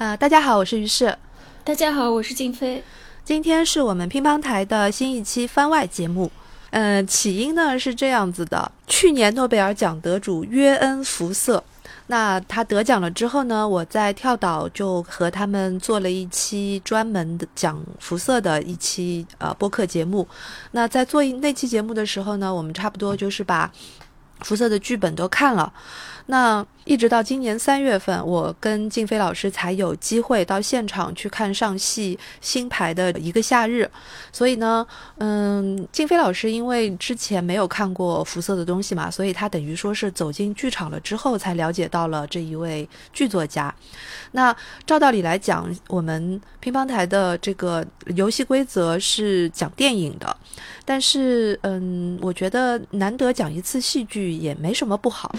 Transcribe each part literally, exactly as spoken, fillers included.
呃，大家好，我是于适。 大家好，我是静飞。 今天是我们乒乓台的新一期番外节目。呃，起因呢是这样子的，去年诺贝尔奖得主约恩·福瑟，那他得奖了之后呢，我在跳岛就和他们做了一期专门的讲福瑟的一期呃播客节目。那在做那期节目的时候呢，我们差不多就是把福瑟的剧本都看了。那一直到今年三月份，我跟静飞老师才有机会到现场去看上戏新排的一个夏日。所以呢，嗯，静飞老师因为之前没有看过福瑟的东西嘛，所以他等于说是走进剧场了之后才了解到了这一位剧作家。那照道理来讲，我们乒乓台的这个游戏规则是讲电影的，但是嗯，我觉得难得讲一次戏剧也没什么不好。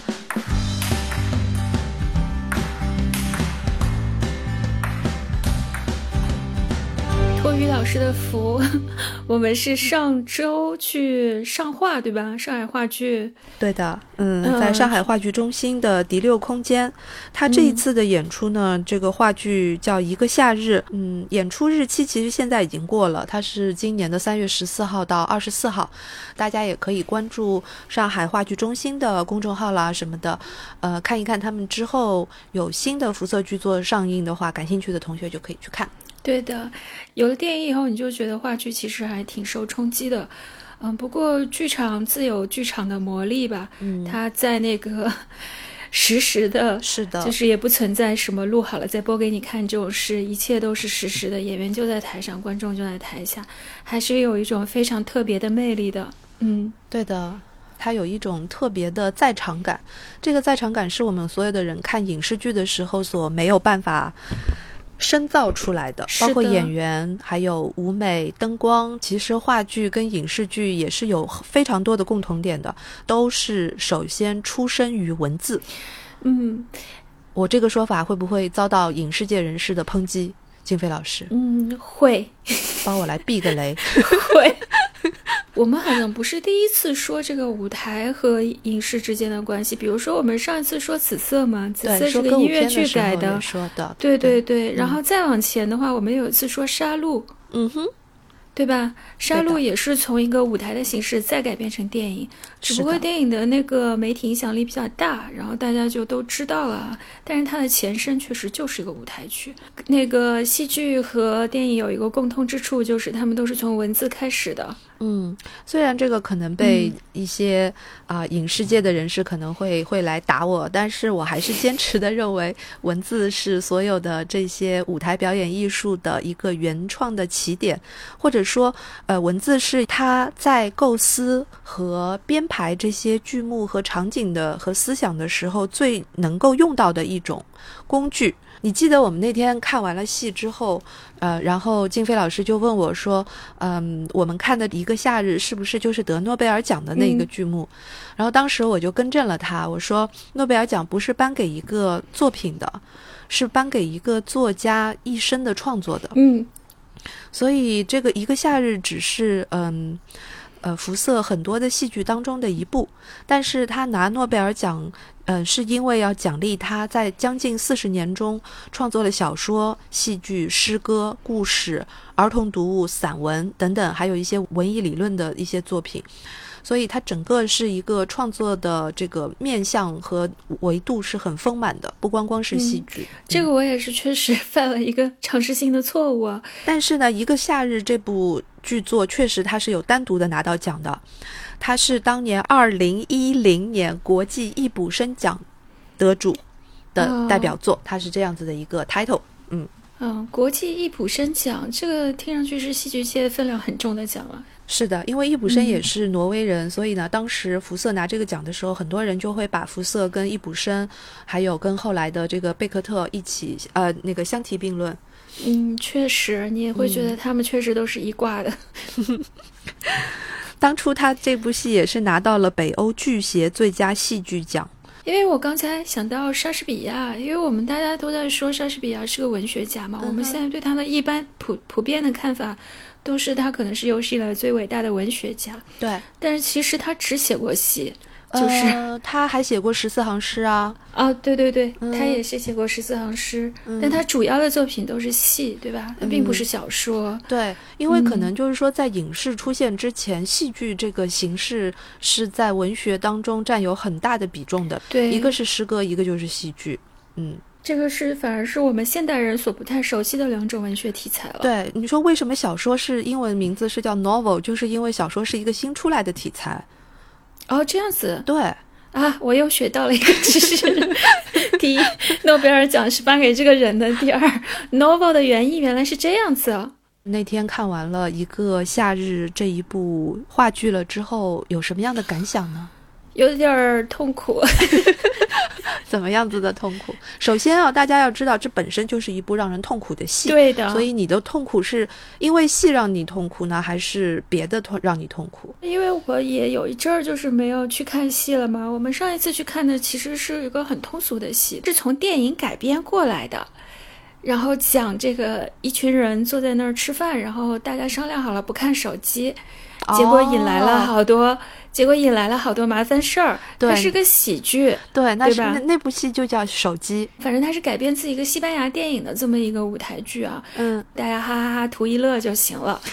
托于老师的福，我们是上周去上画，对吧？上海话剧。 对的，嗯，在上海话剧中心的第六空间，他这一次的演出呢，嗯、这个话剧叫《一个夏日》，嗯，演出日期其实现在已经过了，它是今年的三月十四号到二十四号，大家也可以关注上海话剧中心的公众号啦什么的，呃，看一看他们之后有新的福瑟剧作上映的话，感兴趣的同学就可以去看。 对的，有了电影以后，你就觉得话剧其实还挺受冲击的。嗯，不过剧场自有剧场的魔力吧，嗯，它在那个实时的， 是的， 就是也不存在什么录好了再播给你看这种事，一切都是实时的，演员就在台上，观众就在台下，还是有一种非常特别的魅力的。嗯， 对的。它有一种特别的在场感，这个在场感是我们所有的人看影视剧的时候所没有办法深造出来的，包括演员还有舞美灯光，其实话剧跟影视剧也是有非常多的共同点的，都是首先出生于文字。 嗯， 我这个说法会不会遭到影视界人士的抨击？静飞老师， 嗯，会， 帮我来避个雷。 会。我们好像不是第一次说这个舞台和影视之间的关系，比如说我们上一次说紫色嘛，紫色是个音乐剧改的， 说的， 对对对、嗯、然后再往前的话，我们有一次说杀戮， 嗯哼， 对吧？杀戮也是从一个舞台的形式再改编成电影，只不过电影的那个媒体影响力比较大，然后大家就都知道了，但是它的前身确实就是一个舞台剧。那个戏剧和电影有一个共通之处，就是他们都是从文字开始的。 嗯，虽然这个可能被一些啊、嗯呃、影视界的人士可能会会来打我，但是我还是坚持的认为文字是所有的这些舞台表演艺术的一个原创的起点，或者说呃文字是它在构思和编排这些剧目和场景的和思想的时候最能够用到的一种工具。你记得我们那天看完了戏之后，呃，然后静飞老师就问我说，嗯，我们看的一个夏日是不是就是得诺贝尔奖的那个剧目？嗯、然后当时我就更正了他，我说诺贝尔奖不是颁给一个作品的，是颁给一个作家一生的创作的。 嗯， 所以这个一个夏日只是嗯。呃，福瑟很多的戏剧当中的一部，但是他拿诺贝尔奖，呃，是因为要奖励他在将近四十年中创作了小说、戏剧、诗歌、故事、儿童读物、散文等等，还有一些文艺理论的一些作品。所以它整个是一个创作的这个面向和维度是很丰满的，不光光是戏剧、 嗯、这个我也是确实犯了一个常识性的错误啊。 但是呢，一个夏日这部剧作确实它是有单独的拿到奖的，它是当年二零一零年国际易卜生奖得主的代表作、哦、它是这样子的一个 title。 嗯嗯，国际易卜生奖这个听上去是戏剧界分量很重的奖了。 是的，因为易卜生也是挪威人、嗯、所以呢当时福瑟拿这个奖的时候，很多人就会把福瑟跟易卜生还有跟后来的这个贝克特一起呃那个相提并论。 嗯，确实你也会觉得他们确实都是一挂的、 嗯、当初他这部戏也是拿到了北欧剧协最佳戏剧奖。 因为我刚才想到莎士比亚，因为我们大家都在说莎士比亚是个文学家嘛、嗯、我们现在对他的一般普普遍的看法都是他可能是有史以来最伟大的文学家。 对， 但是其实他只写过戏。 就是、 呃、他还写过十四行诗啊。 啊，对对对、 嗯、 他也是写过十四行诗、 嗯、 但他主要的作品都是戏，对吧？他并不是小说、 嗯、对，因为可能就是说在影视出现之前、嗯、戏剧这个形式是在文学当中占有很大的比重的。 对， 一个是诗歌，一个就是戏剧。嗯， 这个是反而是我们现代人所不太熟悉的两种文学题材了。 对，你说为什么小说是英文名字是叫 novel， 就是因为小说是一个新出来的题材。 哦，这样子。 对啊，我又学到了一个知识。第一，诺贝尔奖是颁给这个人的。第二 ，novel 的原意原来是这样子啊。 那天看完了一个夏日这一部话剧了之后，有什么样的感想呢？ 有点痛苦。 怎么样子的痛苦？首先啊，大家要知道这本身就是一部让人痛苦的戏。 对的。 所以你的痛苦是因为戏让你痛苦呢，还是别的痛让你痛苦？ 因为我也有一阵儿就是没有去看戏了嘛。我们上一次去看的其实是一个很通俗的戏，是从电影改编过来的，然后讲这个一群人坐在那儿吃饭，然后大家商量好了不看手机，结果引来了好多、哦、结果引来了好多麻烦事儿。它是个喜剧。 对，那是对吧？ 那, 那部戏就叫手机。 反正它是改编自一个西班牙电影的这么一个舞台剧啊。 嗯， 大家哈哈哈图一乐就行了。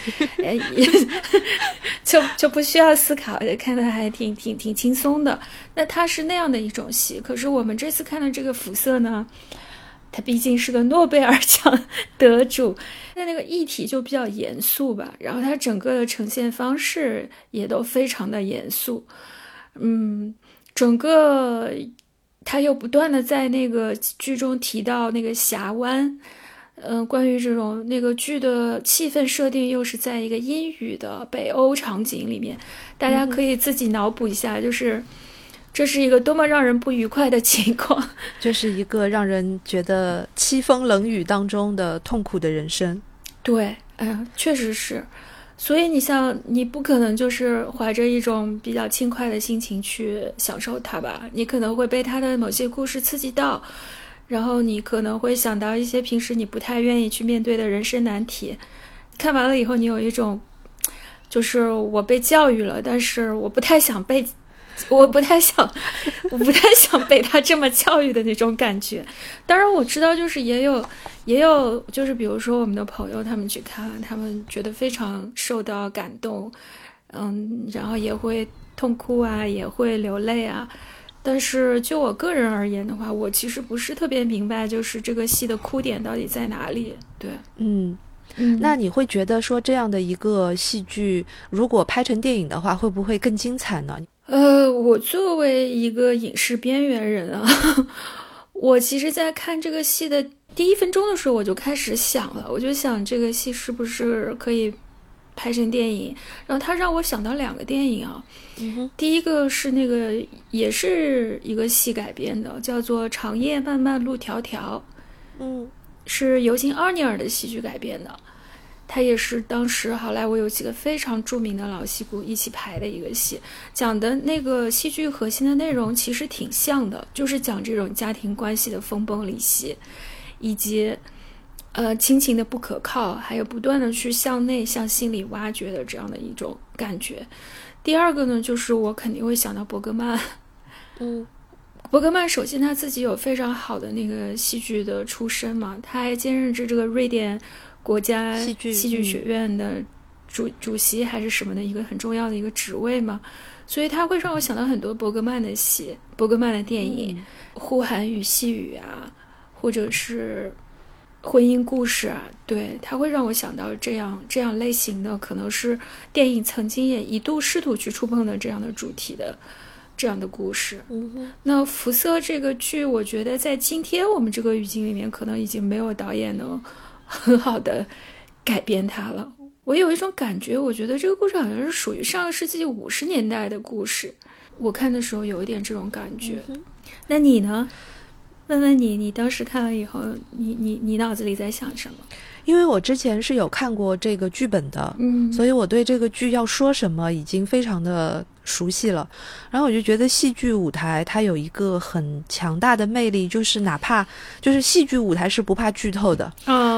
就就不需要思考，看得还挺挺挺轻松的。那它是那样的一种戏，可是我们这次看的这个辐射呢，他毕竟是个诺贝尔奖得主，那那个议题就比较严肃吧，然后他整个的呈现方式也都非常的严肃。嗯，整个他又不断的在那个剧中提到那个峡湾，嗯、呃，关于这种那个剧的气氛设定又是在一个阴雨的北欧场景里面，大家可以自己脑补一下，就是这是一个多么让人不愉快的情况， 就是一个让人觉得凄风冷雨当中的痛苦的人生。 对，哎呀，确实是。所以你像你不可能就是怀着一种比较轻快的心情去享受它吧，你可能会被它的某些故事刺激到，然后你可能会想到一些平时你不太愿意去面对的人生难题。看完了以后你有一种就是我被教育了，但是我不太想被我不太想我不太想被他这么教育的那种感觉。当然我知道就是也有也有就是比如说我们的朋友他们去看，他们觉得非常受到感动，嗯，然后也会痛哭啊，也会流泪啊。但是就我个人而言的话，我其实不是特别明白就是这个戏的哭点到底在哪里。对， 嗯嗯， 那你会觉得说这样的一个戏剧如果拍成电影的话会不会更精彩呢？ 呃，我作为一个影视边缘人啊，我其实在看这个戏的第一分钟的时候我就开始想了，我就想这个戏是不是可以拍成电影，然后它让我想到两个电影啊。 嗯哼， 第一个是那个也是一个戏改编的，叫做《长夜漫漫路迢迢》， 嗯， 是尤金·奥尼尔的戏剧改编的。它也是当时好莱坞有几个非常著名的老戏骨一起排的一个戏，讲的那个戏剧核心的内容其实挺像的，就是讲这种家庭关系的分崩离析，以及呃亲情的不可靠，还有不断的去向内向心里挖掘的这样的一种感觉。第二个呢，就是我肯定会想到伯格曼。 嗯， 伯格曼首先他自己有非常好的那个戏剧的出身嘛，他还兼任着这个瑞典国家戏剧戏剧学院的主、嗯、主席还是什么的一个很重要的一个职位嘛，所以他会让我想到很多伯格曼的戏，伯格曼的电影，嗯、呼喊与细雨啊，或者是婚姻故事啊，对，他会让我想到这样这样类型的，可能是电影曾经也一度试图去触碰的这样的主题的这样的故事。 嗯， 那辐射这个剧，我觉得在今天我们这个语境里面，可能已经没有导演能很好的改编它了。我有一种感觉，我觉得这个故事好像是属于上个世纪五十年代的故事，我看的时候有一点这种感觉。嗯、那你呢？问问你，你当时看了以后，你你你脑子里在想什么？ 因为我之前是有看过这个剧本的， 嗯， 所以我对这个剧要说什么已经非常的熟悉了。然后我就觉得戏剧舞台它有一个很强大的魅力，就是哪怕就是戏剧舞台是不怕剧透的。 哦，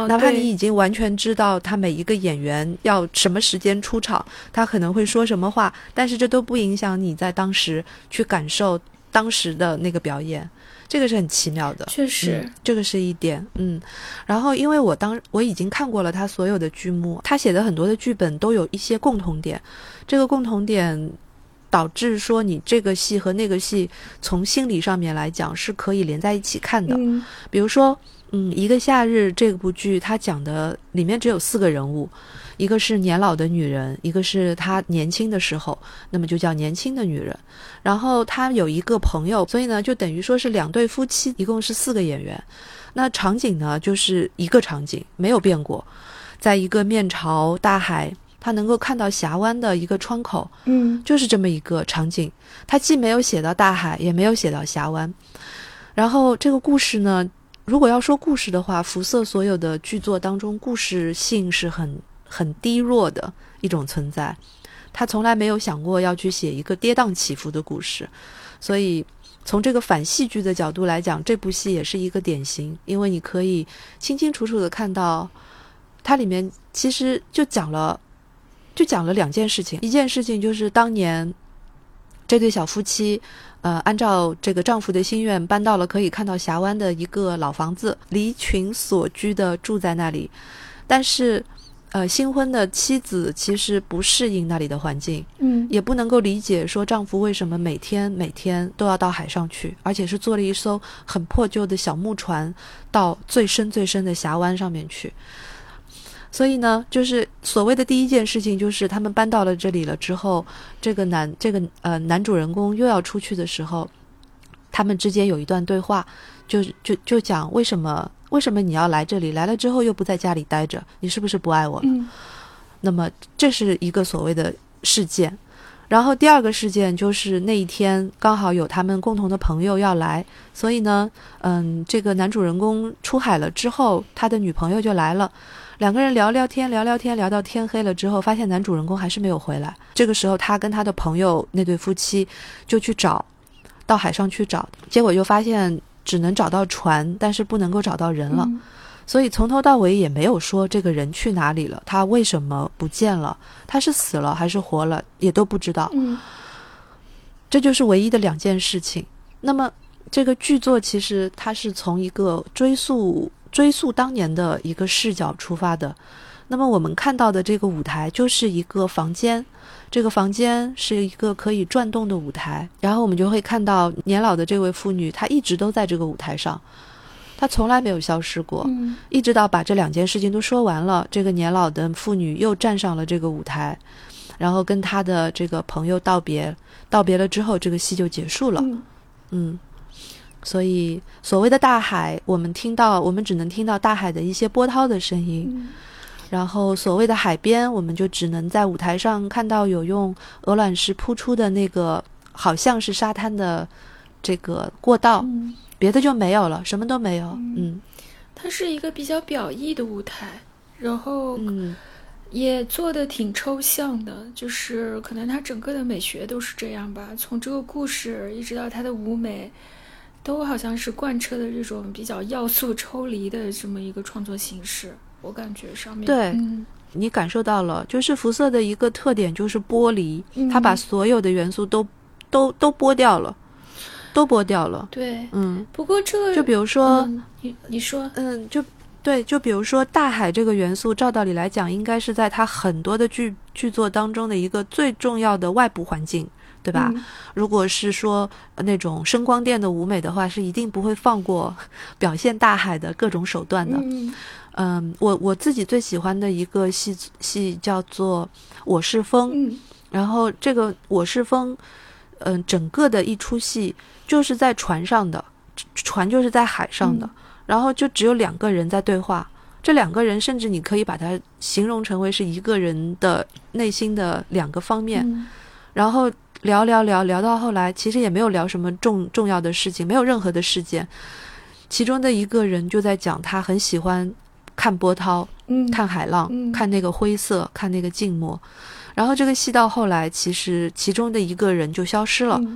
哦， 哪怕你已经完全知道他每一个演员要什么时间出场，他可能会说什么话，但是这都不影响你在当时去感受当时的那个表演，这个是很奇妙的。 确实、 嗯、这个是一点。嗯，然后因为我当我已经看过了他所有的剧目，他写的很多的剧本都有一些共同点，这个共同点导致说你这个戏和那个戏从心理上面来讲是可以连在一起看的。 嗯， 比如说嗯，一个夏日这部剧它讲的里面只有四个人物，一个是年老的女人，一个是她年轻的时候，那么就叫年轻的女人，然后她有一个朋友，所以呢就等于说是两对夫妻，一共是四个演员。那场景呢就是一个场景没有变过，在一个面朝大海，他能够看到峡湾的一个窗口， 嗯， 就是这么一个场景，他既没有写到大海，也没有写到峡湾。然后这个故事呢，如果要说故事的话，福瑟所有的剧作当中，故事性是很很低弱的一种存在，他从来没有想过要去写一个跌宕起伏的故事。所以从这个反戏剧的角度来讲，这部戏也是一个典型，因为你可以清清楚楚的看到它里面其实就讲了就讲了两件事情。一件事情就是当年这对小夫妻呃，按照这个丈夫的心愿搬到了可以看到峡湾的一个老房子，离群所居的住在那里，但是呃，新婚的妻子其实不适应那里的环境， 嗯， 也不能够理解说丈夫为什么每天每天都要到海上去，而且是坐了一艘很破旧的小木船到最深最深的峡湾上面去。所以呢，就是所谓的第一件事情，就是他们搬到了这里了之后，这个男这个呃男主人公又要出去的时候，他们之间有一段对话，就就就讲为什么为什么你要来这里，来了之后又不在家里待着，你是不是不爱我了？ 嗯， 那么这是一个所谓的事件。然后第二个事件就是那一天刚好有他们共同的朋友要来，所以呢，嗯，这个男主人公出海了之后，他的女朋友就来了。两个人聊聊天聊聊天聊到天黑了之后，发现男主人公还是没有回来。这个时候他跟他的朋友那对夫妻就去找，到海上去找，结果就发现只能找到船，但是不能够找到人了、嗯、所以从头到尾也没有说这个人去哪里了，他为什么不见了，他是死了还是活了也都不知道、 嗯、 这就是唯一的两件事情。那么这个剧作其实它是从一个追溯追溯当年的一个视角出发的。那么我们看到的这个舞台就是一个房间，这个房间是一个可以转动的舞台，然后我们就会看到年老的这位妇女，她一直都在这个舞台上，她从来没有消失过、 嗯、 一直到把这两件事情都说完了，这个年老的妇女又站上了这个舞台，然后跟她的这个朋友道别，道别了之后这个戏就结束了。 嗯, 嗯所以所谓的大海，我们听到我们只能听到大海的一些波涛的声音、嗯、然后所谓的海边，我们就只能在舞台上看到有用鹅卵石铺出的那个好像是沙滩的这个过道、嗯、别的就没有了，什么都没有。嗯, 嗯它是一个比较表意的舞台，然后嗯也做得挺抽象的，就是可能它整个的美学都是这样吧，从这个故事一直到它的舞美都好像是贯彻的这种比较要素抽离的这么一个创作形式，我感觉上面对、 嗯、 你感受到了，就是福瑟的一个特点就是剥离、嗯、他把所有的元素都都都剥掉了都剥掉了。 对， 嗯， 不过这个就比如说、 嗯、你你说嗯就对，就比如说大海这个元素，照道理来讲应该是在他很多的剧剧作当中的一个最重要的外部环境，对吧、嗯、如果是说那种声光电的舞美的话，是一定不会放过表现大海的各种手段的。 嗯嗯，我我自己最喜欢的一个戏戏叫做我是风、 嗯、 然后这个我是风嗯、呃，整个的一出戏就是在船上的，船就是在海上的、嗯、然后就只有两个人在对话，这两个人甚至你可以把它形容成为是一个人的内心的两个方面、嗯、然后聊聊聊聊到后来其实也没有聊什么重重要的事情，没有任何的事件，其中的一个人就在讲他很喜欢看波涛、嗯、看海浪、嗯、看那个灰色，看那个静默，然后这个戏到后来其实其中的一个人就消失了、嗯、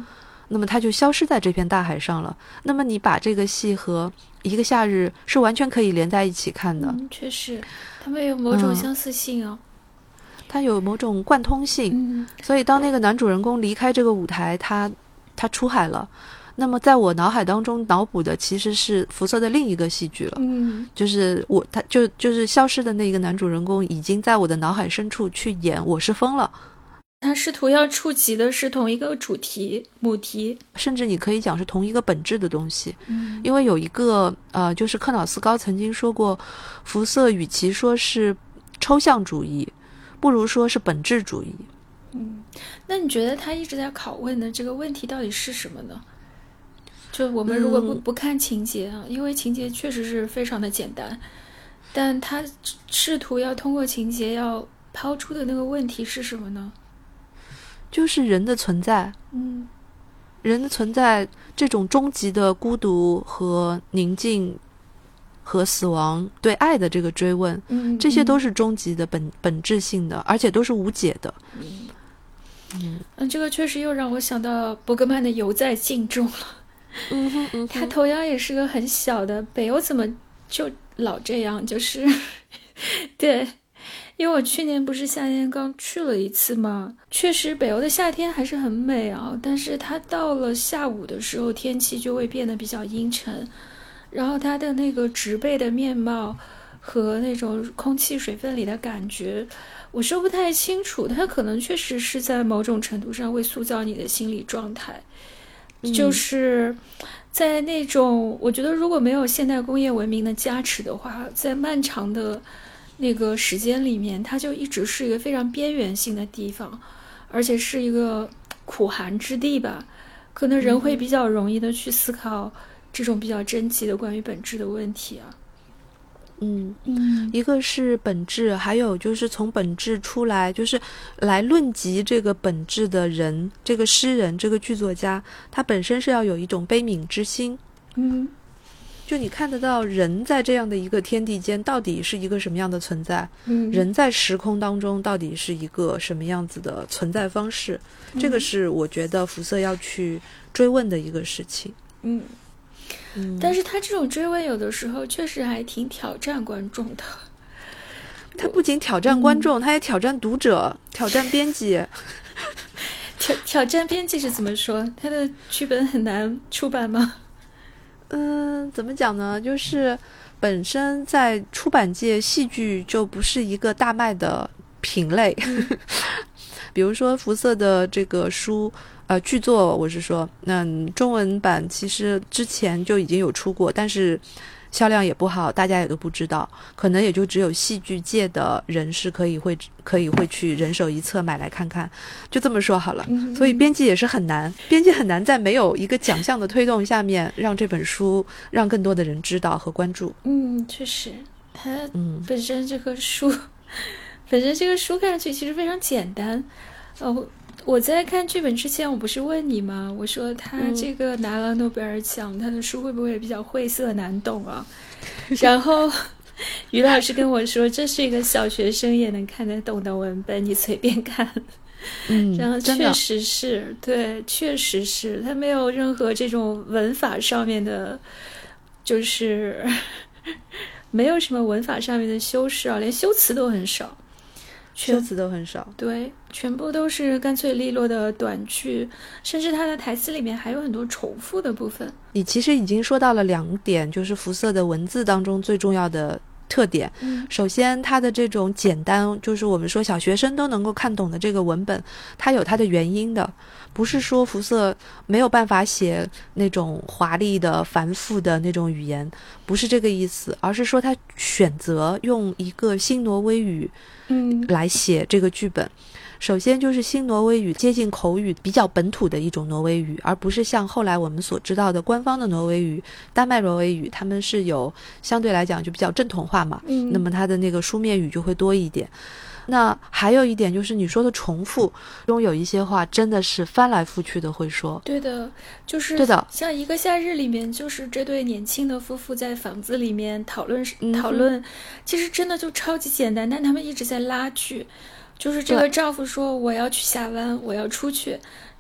那么它就消失在这片大海上了。那么你把这个戏和一个夏日是完全可以连在一起看的。 嗯，确实它们有某种相似性哦、 嗯、它有某种贯通性、 嗯、 所以当那个男主人公离开这个舞台，他他出海了，那么在我脑海当中脑补的其实是辐射的另一个戏剧了。 嗯， 就是我他就就是消失的那个男主人公已经在我的脑海深处去演我是疯了。 他试图要触及的是同一个主题母题， 甚至你可以讲是同一个本质的东西。 嗯， 因为有一个呃，就是克瑙斯高曾经说过，辐射与其说是抽象主义，不如说是本质主义。 嗯，那你觉得他一直在拷问的这个问题到底是什么呢？就我们如果不、嗯、不看情节啊，因为情节确实是非常的简单，但他试图要通过情节要抛出的那个问题是什么呢？ 就是人的存在。 嗯， 人的存在，这种终极的孤独和宁静和死亡，对爱的这个追问， 嗯， 这些都是终极的本本质性的，而且都是无解的。 嗯嗯嗯，这个确实又让我想到伯格曼的《游在镜中》了。 嗯哼嗯哼， 他同样也是个很小的北欧，怎么就老这样？就是对，因为我去年不是夏天刚去了一次嘛，确实北欧的夏天还是很美啊，但是它到了下午的时候天气就会变得比较阴沉，然后它的那个植被的面貌和那种空气水分里的感觉我说不太清楚，它可能确实是在某种程度上会塑造你的心理状态、嗯、就是在那种我觉得如果没有现代工业文明的加持的话，在漫长的那个时间里面，它就一直是一个非常边缘性的地方，而且是一个苦寒之地吧，可能人会比较容易的去思考这种比较真切的关于本质的问题啊。 嗯嗯， 一个是本质，还有就是从本质出来，就是来论及这个本质的人，这个诗人，这个剧作家，他本身是要有一种悲悯之心。 嗯， 就你看得到人在这样的一个天地间到底是一个什么样的存在， 嗯， 人在时空当中到底是一个什么样子的存在方式、嗯、这个是我觉得辐射要去追问的一个事情。 嗯嗯，但是他这种追问有的时候确实还挺挑战观众的。 他不仅挑战观众、嗯、他也挑战读者，挑战编辑。 挑挑战编辑是怎么说？他的剧本很难出版吗？ 嗯，怎么讲呢？就是本身在出版界，戏剧就不是一个大卖的品类。嗯、比如说辐射的这个书，呃，剧作我是说，嗯，中文版其实之前就已经有出过，但是销量也不好，大家也都不知道，可能也就只有戏剧界的人是可以会可以会去人手一册买来看看，就这么说好了。 嗯、 所以编辑也是很难，编辑很难在没有一个奖项的推动下面，让这本书让更多的人知道和关注。 嗯，确实，它本身这个书，嗯、本身这个书看上去其实非常简单。哦，我在看剧本之前，我不是问你吗？我说他这个拿了诺贝尔奖，嗯、他的书会不会比较晦涩难懂啊？然后于老师跟我说，这是一个小学生也能看得懂的文本，你随便看。 嗯， 然后确实是，对，确实是，他没有任何这种文法上面的，就是没有什么文法上面的修饰啊，连修辞都很少。 修辞都很少， 对，全部都是干脆利落的短句，甚至他的台词里面还有很多重复的部分。 你其实已经说到了两点，就是辐射的文字当中最重要的特点。 嗯， 首先它的这种简单，就是我们说小学生都能够看懂的这个文本，它有它的原因的，不是说辐射没有办法写那种华丽的繁复的那种语言，不是这个意思，而是说他选择用一个新挪威语嗯， 来写这个剧本。首先就是新挪威语接近口语，比较本土的一种挪威语，而不是像后来我们所知道的官方的挪威语、丹麦挪威语，他们是有相对来讲就比较正统化嘛， 嗯， 那么它的那个书面语就会多一点。那还有一点就是你说的重复中有一些话真的是翻来覆去的会说。 对的，就是对的， 像一个夏日里面，就是这对年轻的夫妇在房子里面讨论、 嗯、 讨论，其实真的就超级简单，但他们一直在拉锯。就是这个丈夫说我要去下湾，我要出去，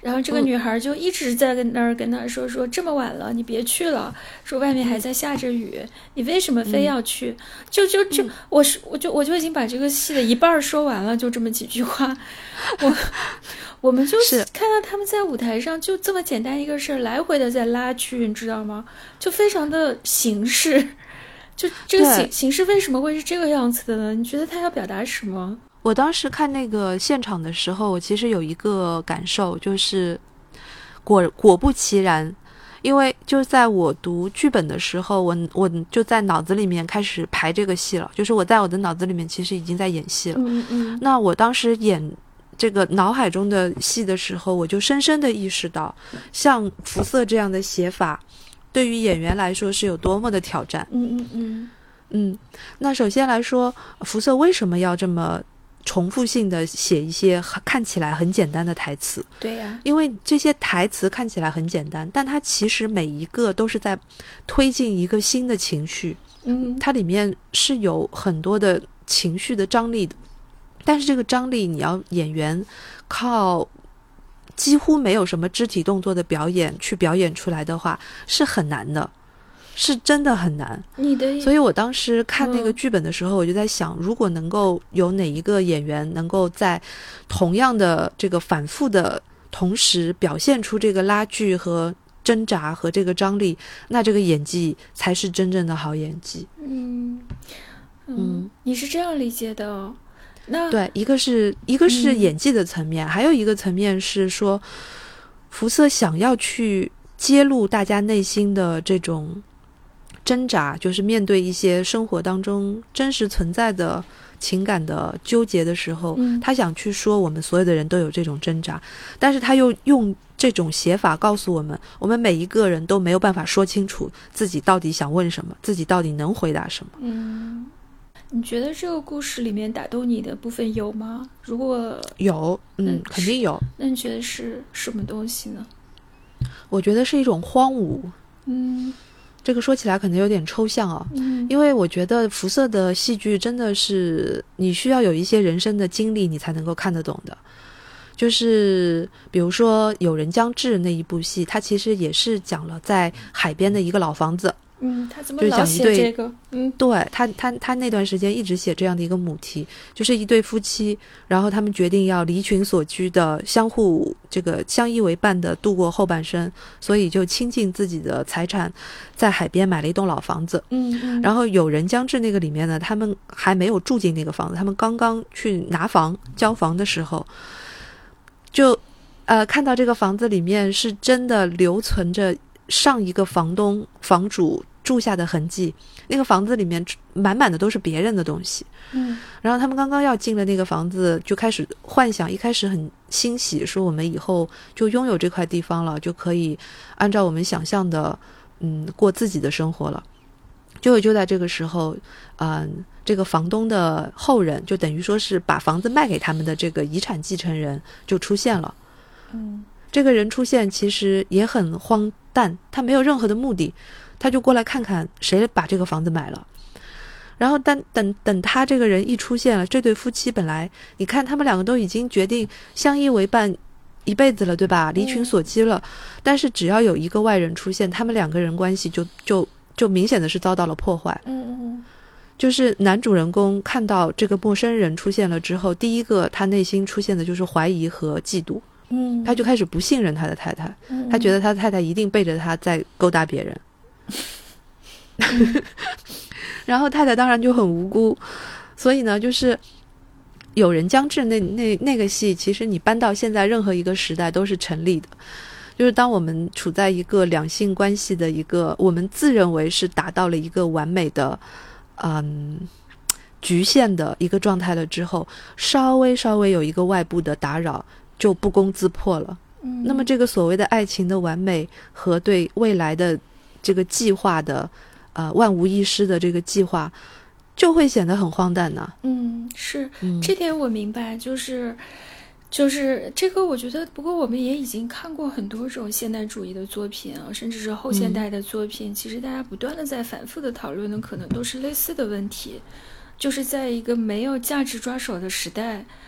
然后这个女孩就一直在跟那儿跟他说说这么晚了你别去了，说外面还在下着雨，你为什么非要去、嗯、就就就、嗯、我是我就我就已经把这个戏的一半说完了，就这么几句话。我我们就看到他们在舞台上就这么简单一个事儿来回的在拉锯，你知道吗？就非常的形式，就这个形形式为什么会是这个样子的呢？你觉得他要表达什么？ 我当时看那个现场的时候，我其实有一个感受，就是果果不其然，因为就在我读剧本的时候，我我就在脑子里面开始排这个戏了，就是我在我的脑子里面其实已经在演戏了。 嗯嗯。 那我当时演这个脑海中的戏的时候，我就深深的意识到，像肤色这样的写法，对于演员来说是有多么的挑战。 嗯嗯嗯嗯。那首先来说，肤色为什么要这么重复性的写一些看起来很简单的台词？ 对呀、啊， 因为这些台词看起来很简单，但它其实每一个都是在推进一个新的情绪。 嗯， 它里面是有很多的情绪的张力的，但是这个张力你要演员靠几乎没有什么肢体动作的表演去表演出来的话，是很难的。是真的很难。 你的， 所以我当时看那个剧本的时候、嗯、我就在想，如果能够有哪一个演员能够在同样的这个反复的同时表现出这个拉锯和挣扎和这个张力，那这个演技才是真正的好演技。 嗯 嗯, 嗯你是这样理解的哦？那对，一个是一个是演技的层面、嗯、还有一个层面是说肤色想要去揭露大家内心的这种挣扎，就是面对一些生活当中真实存在的情感的纠结的时候、嗯、他想去说我们所有的人都有这种挣扎，但是他又用这种写法告诉我们，我们每一个人都没有办法说清楚自己到底想问什么，自己到底能回答什么。 嗯，你觉得这个故事里面打动你的部分有吗？如果有，嗯，肯定有。 那你觉得是什么东西呢？ 我觉得是一种荒芜。 嗯， 这个说起来可能有点抽象啊、 嗯、 因为我觉得肤色的戏剧真的是你需要有一些人生的经历你才能够看得懂的。就是比如说《有人将至》那一部戏，它其实也是讲了在海边的一个老房子。 嗯，他怎么老写这个？嗯， 对，他他他那段时间一直写这样的一个母题，就是一对夫妻，然后他们决定要离群索居的，相互这个相依为伴的度过后半生，所以就倾尽自己的财产，在海边买了一栋老房子。 嗯嗯。 然后有人将至那个里面呢，他们还没有住进那个房子，他们刚刚去拿房交房的时候，就呃看到这个房子里面是真的留存着上一个房东房主住下的痕迹，那个房子里面满满的都是别人的东西。 嗯， 然后他们刚刚要进了那个房子，就开始幻想，一开始很欣喜，说我们以后就拥有这块地方了，就可以按照我们想象的嗯过自己的生活了。结果就在这个时候嗯，这个房东的后人，就等于说是把房子卖给他们的这个遗产继承人就出现了。 嗯， 这个人出现其实也很荒诞，他没有任何的目的，他就过来看看谁把这个房子买了。然后但等等他这个人一出现了，这对夫妻本来你看他们两个都已经决定相依为伴一辈子了，对吧？离群索居了、嗯、但是只要有一个外人出现，他们两个人关系就就就明显的是遭到了破坏。 嗯嗯， 就是男主人公看到这个陌生人出现了之后，第一个他内心出现的就是怀疑和嫉妒。 嗯， 他就开始不信任他的太太、 嗯、 他觉得他的太太一定背着他在勾搭别人、嗯、然后太太当然就很无辜，所以呢就是有人将至那那那个戏，其实你搬到现在任何一个时代都是成立的。就是当我们处在一个两性关系的一个我们自认为是达到了一个完美的嗯局限的一个状态了之后，稍微稍微有一个外部的打扰就不攻自破了、嗯、那么这个所谓的爱情的完美和对未来的这个计划的呃万无一失的这个计划就会显得很荒诞呢、啊、 嗯，是、 嗯、 这点我明白，就是就是这个我觉得，不过我们也已经看过很多种现代主义的作品啊，甚至是后现代的作品、嗯、其实大家不断的在反复的讨论的可能都是类似的问题，就是在一个没有价值抓手的时代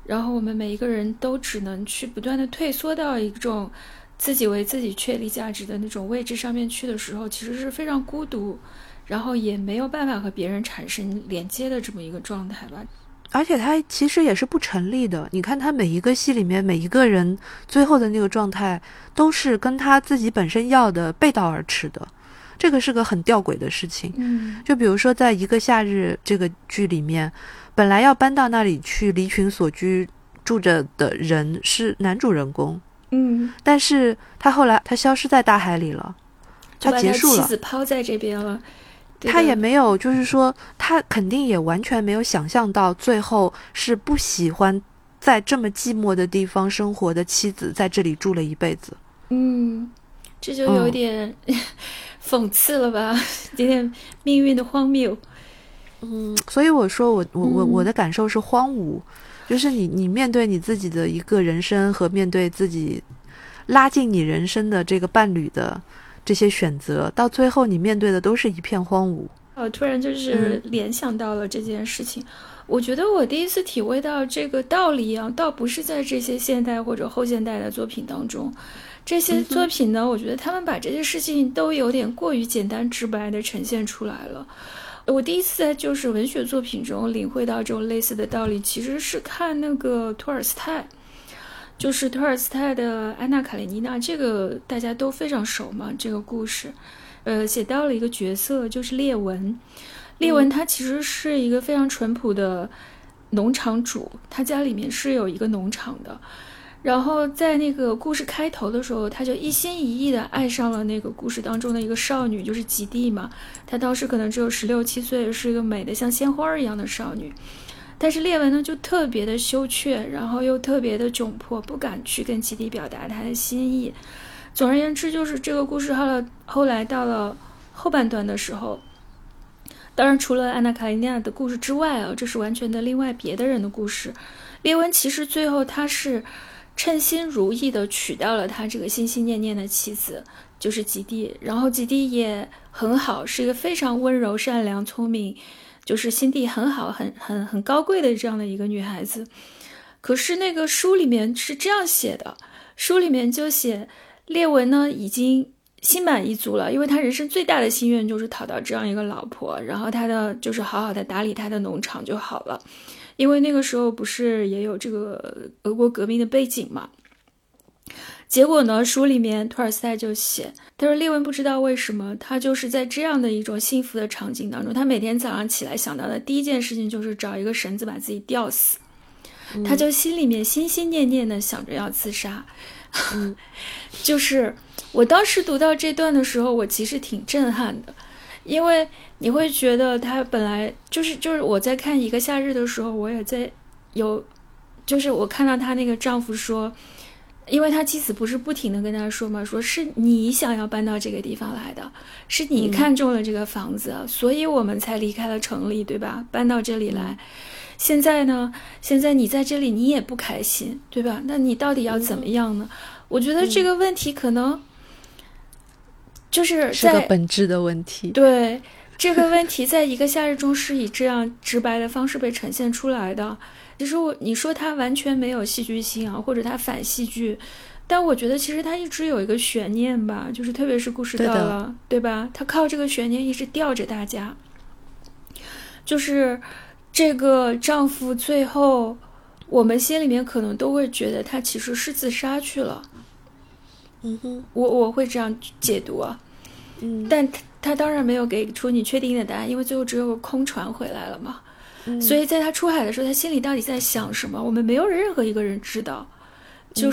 然后我们每一个人都只能去不断的退缩到一种自己为自己确立价值的那种位置上面去的时候，其实是非常孤独，然后也没有办法和别人产生连接的这么一个状态吧。 而且他其实也是不成立的，你看他每一个戏里面每一个人最后的那个状态都是跟他自己本身要的背道而驰的，这个是个很吊诡的事情。 嗯， 就比如说在一个夏日这个剧里面，本来要搬到那里去离群索居住着的人是男主人公， 嗯， 但是他后来他消失在大海里了，他结束了， 就把他妻子抛在这边了。 他也没有，就是说他肯定也完全没有想象到最后是不喜欢在这么寂寞的地方生活的妻子在这里住了一辈子。 嗯，这就有点、嗯、讽刺了吧，有点命运的荒谬。 嗯，所以我说我我我我的感受是荒芜、嗯、就是你你面对你自己的一个人生和面对自己拉近你人生的这个伴侣的这些选择，到最后你面对的都是一片荒芜。 我突然就是联想到了这件事情、嗯、我觉得我第一次体会到这个道理啊，倒不是在这些现代或者后现代的作品当中，这些作品呢、嗯、我觉得他们把这些事情都有点过于简单直白的呈现出来了。我第一次在就是文学作品中领会到这种类似的道理，其实是看那个托尔斯泰，就是托尔斯泰的《安娜·卡列尼娜》，这个大家都非常熟嘛。这个故事，呃，写到了一个角色，就是列文。列文他其实是一个非常淳朴的农场主，他家里面是有一个农场的。然后在那个故事开头的时候，他就一心一意的爱上了那个故事当中的一个少女，就是吉蒂嘛。她当时可能只有十六七岁，是一个美的像鲜花一样的少女。但是列文呢就特别的羞怯，然后又特别的窘迫，不敢去跟吉蒂表达他的心意。总而言之，就是这个故事后来后来到了后半段的时候，当然除了安娜·卡列尼娜的故事之外啊，这是完全的另外别的人的故事。列文其实最后他是称心如意的娶到了他这个心心念念的妻子，就是吉蒂。然后吉蒂也很好，是一个非常温柔善良聪明，就是心地很好很很很高贵的这样的一个女孩子。可是那个书里面是这样写的，书里面就写列文呢已经心满意足了，因为他人生最大的心愿就是讨到这样一个老婆，然后他的就是好好的打理他的农场就好了。因为那个时候不是也有这个俄国革命的背景嘛。结果呢，书里面托尔斯泰就写，他说列文不知道为什么，他就是在这样的一种幸福的场景当中，他每天早上起来想到的第一件事情就是找一个绳子把自己吊死、嗯、他就心里面心心念念的想着要自杀、嗯、就是我当时读到这段的时候，我其实挺震撼的，因为你会觉得他本来就是就是我在看一个夏日的时候，我也在有就是我看到她那个丈夫说，因为他妻子不是不停的跟他说嘛，说是你想要搬到这个地方来的，是你看中了这个房子、嗯、所以我们才离开了城里，对吧，搬到这里来、嗯、现在呢现在你在这里你也不开心，对吧，那你到底要怎么样呢、嗯、我觉得这个问题可能就是在是个本质的问题。 对，这个问题在一个夏日中是以这样直白的方式被呈现出来的。其实我你说它完全没有戏剧性啊，或者它反戏剧，但我觉得其实它一直有一个悬念吧，就是特别是故事到了 对, 对吧，它靠这个悬念一直吊着大家，就是这个丈夫最后我们心里面可能都会觉得他其实是自杀去了。 嗯哼， 我我会这样解读啊， 嗯， 但他他当然没有给出你确定的答案，因为最后只有个空船回来了嘛。嗯、所以在他出海的时候，他心里到底在想什么，我们没有任何一个人知道，就是、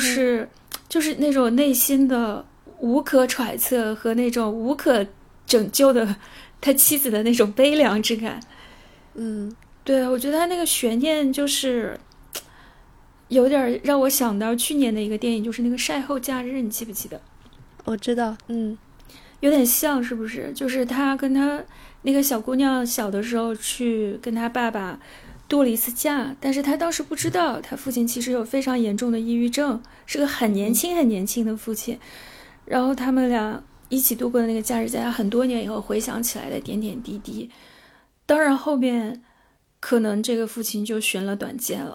嗯、就是那种内心的无可揣测和那种无可拯救的他妻子的那种悲凉之感。 嗯， 对，我觉得他那个悬念就是有点让我想到去年的一个电影，就是那个晒后假日，你记不记得？ 我知道，嗯， 有点像，是不是？就是他跟他那个小姑娘小的时候去跟他爸爸度了一次假，但是他当时不知道他父亲其实有非常严重的抑郁症，是个很年轻很年轻的父亲。然后他们俩一起度过的那个假日，在他很多年以后回想起来的点点滴滴。当然后面可能这个父亲就寻了短见了，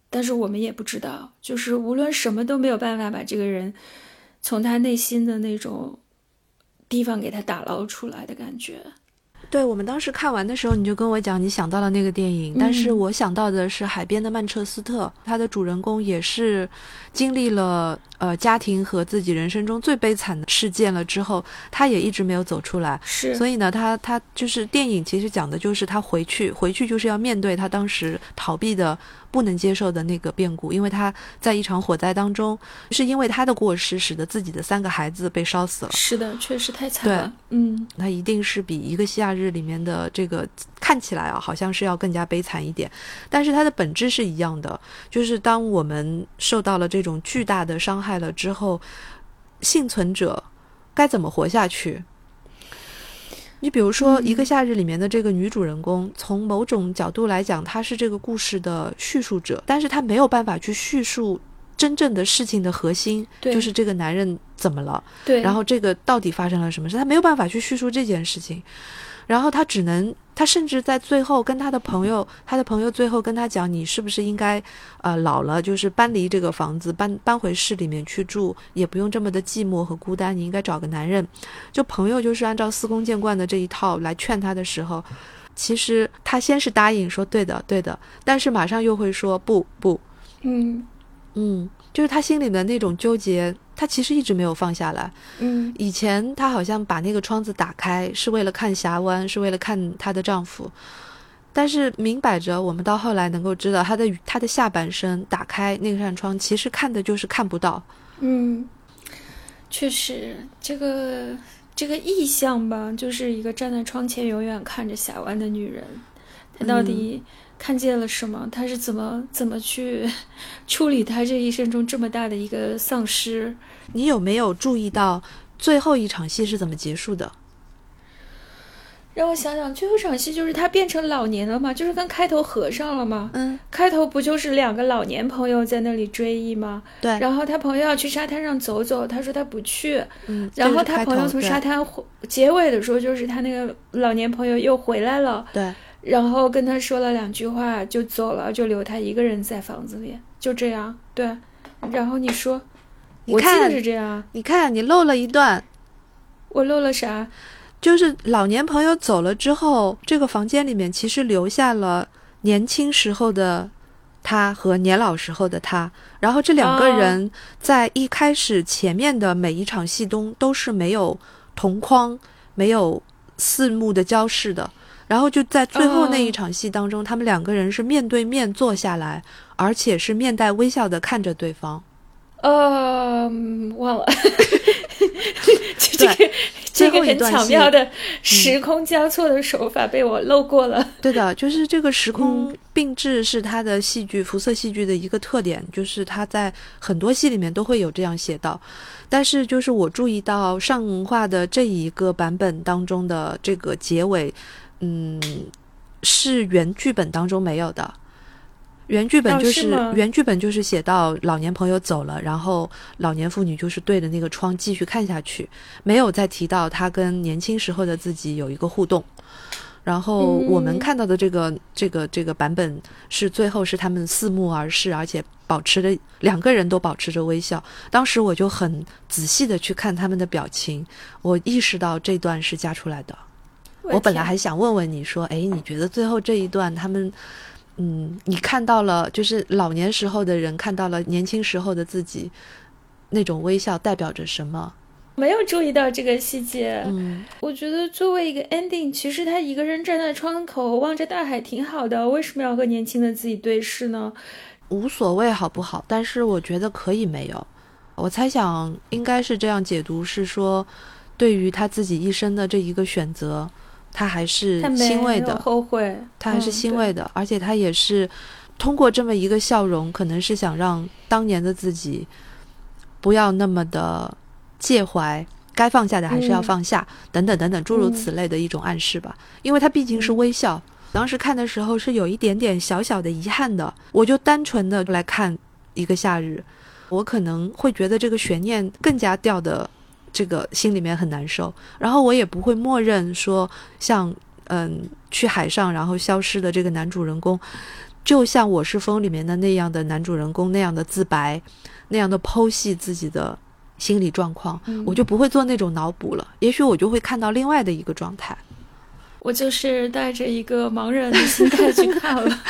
但是我们也不知道，就是无论什么都没有办法把这个人从他内心的那种地方给他打捞出来的感觉。 对，我们当时看完的时候你就跟我讲你想到了那个电影、嗯、但是我想到的是海边的曼彻斯特，他的主人公也是经历了呃家庭和自己人生中最悲惨的事件了之后，他也一直没有走出来。 是， 所以呢他他就是电影其实讲的就是他回去回去就是要面对他当时逃避的不能接受的那个变故，因为他在一场火灾当中，是因为他的过失使得自己的三个孩子被烧死了。 是的，确实太惨了。嗯， 他一定是比一个夏日里面的这个看起来啊好像是要更加悲惨一点，但是它的本质是一样的，就是当我们受到了这种巨大的伤害了之后，幸存者该怎么活下去。你比如说一个夏日里面的这个女主人公、嗯、从某种角度来讲她是这个故事的叙述者，但是她没有办法去叙述真正的事情的核心，就是这个男人怎么了， 对， 然后这个到底发生了什么事，他没有办法去叙述这件事情，然后他只能他甚至在最后跟他的朋友他的朋友最后跟他讲，你是不是应该呃老了就是搬离这个房子，搬搬回市里面去住，也不用这么的寂寞和孤单，你应该找个男人。就朋友就是按照司空见惯的这一套来劝他的时候，其实他先是答应说对的对的，但是马上又会说不不嗯嗯，就是他心里的那种纠结他其实一直没有放下来。 嗯， 以前他好像把那个窗子打开是为了看峡湾，是为了看她的丈夫，但是明摆着我们到后来能够知道他的他的下半身打开那扇窗其实看的就是看不到。 嗯，确实这个这个意象吧，就是一个站在窗前永远看着峡湾的女人，她到底看见了什么、嗯、她是怎么怎么去处理她这一生中这么大的一个丧失。 你有没有注意到最后一场戏是怎么结束的？ 让我想想，最后一场戏就是他变成老年了嘛，就是跟开头合上了嘛。 嗯， 开头不就是两个老年朋友在那里追忆吗？ 对。 然后他朋友要去沙滩上走走，他说他不去。 嗯。 然后他朋友从沙滩结尾的时候，就是他那个老年朋友又回来了。 对。 然后跟他说了两句话就走了，就留他一个人在房子里，就这样。对。然后你说， 你看我记得是这样。 你看，你漏了一段。 我漏了啥？ 就是老年朋友走了之后，这个房间里面其实留下了年轻时候的他和年老时候的他，然后这两个人在一开始前面的每一场戏中都是没有同框没有四目的交视的，然后就在最后那一场戏当中、oh. 他们两个人是面对面坐下来，而且是面带微笑的看着对方。 呃，忘了这个这个很巧妙的时空交错的手法被我漏过了、嗯、 对的，就是这个时空并置是它的戏剧辐射戏剧的一个特点，就是它在很多戏里面都会有这样写到，但是就是我注意到上文化的这一个版本当中的这个结尾嗯，是原剧本当中没有的。原剧本就是、 哦、是原剧本就是写到老年朋友走了，然后老年妇女就是对着那个窗继续看下去，没有再提到他跟年轻时候的自己有一个互动。然后我们看到的这个、嗯、这个这个版本是最后是他们四目而视，而且保持着两个人都保持着微笑。当时我就很仔细的去看他们的表情，我意识到这段是加出来的。我本来还想问问你说，哎，你觉得最后这一段他们嗯，你看到了就是老年时候的人看到了年轻时候的自己，那种微笑代表着什么？ 没有注意到这个细节。 嗯， 我觉得作为一个 ending， 其实他一个人站在窗口望着大海挺好的，为什么要和年轻的自己对视呢？ 无所谓好不好，但是我觉得可以没有。我猜想应该是这样解读，是说对于他自己一生的这一个选择他还是欣慰的， 后悔， 他还是欣慰的、嗯、而且他也是通过这么一个笑容，可能是想让当年的自己不要那么的介怀，该放下的还是要放下、嗯、等等等等诸如此类的一种暗示吧、嗯、因为他毕竟是微笑、嗯、当时看的时候是有一点点小小的遗憾的，我就单纯的来看一个夏日，我可能会觉得这个悬念更加掉的这个心里面很难受，然后我也不会默认说像嗯去海上然后消失的这个男主人公就像《我是风》里面的那样的男主人公那样的自白，那样的剖析自己的心理状况、嗯、我就不会做那种脑补了，也许我就会看到另外的一个状态。 我就是带着一个盲人的心态去看了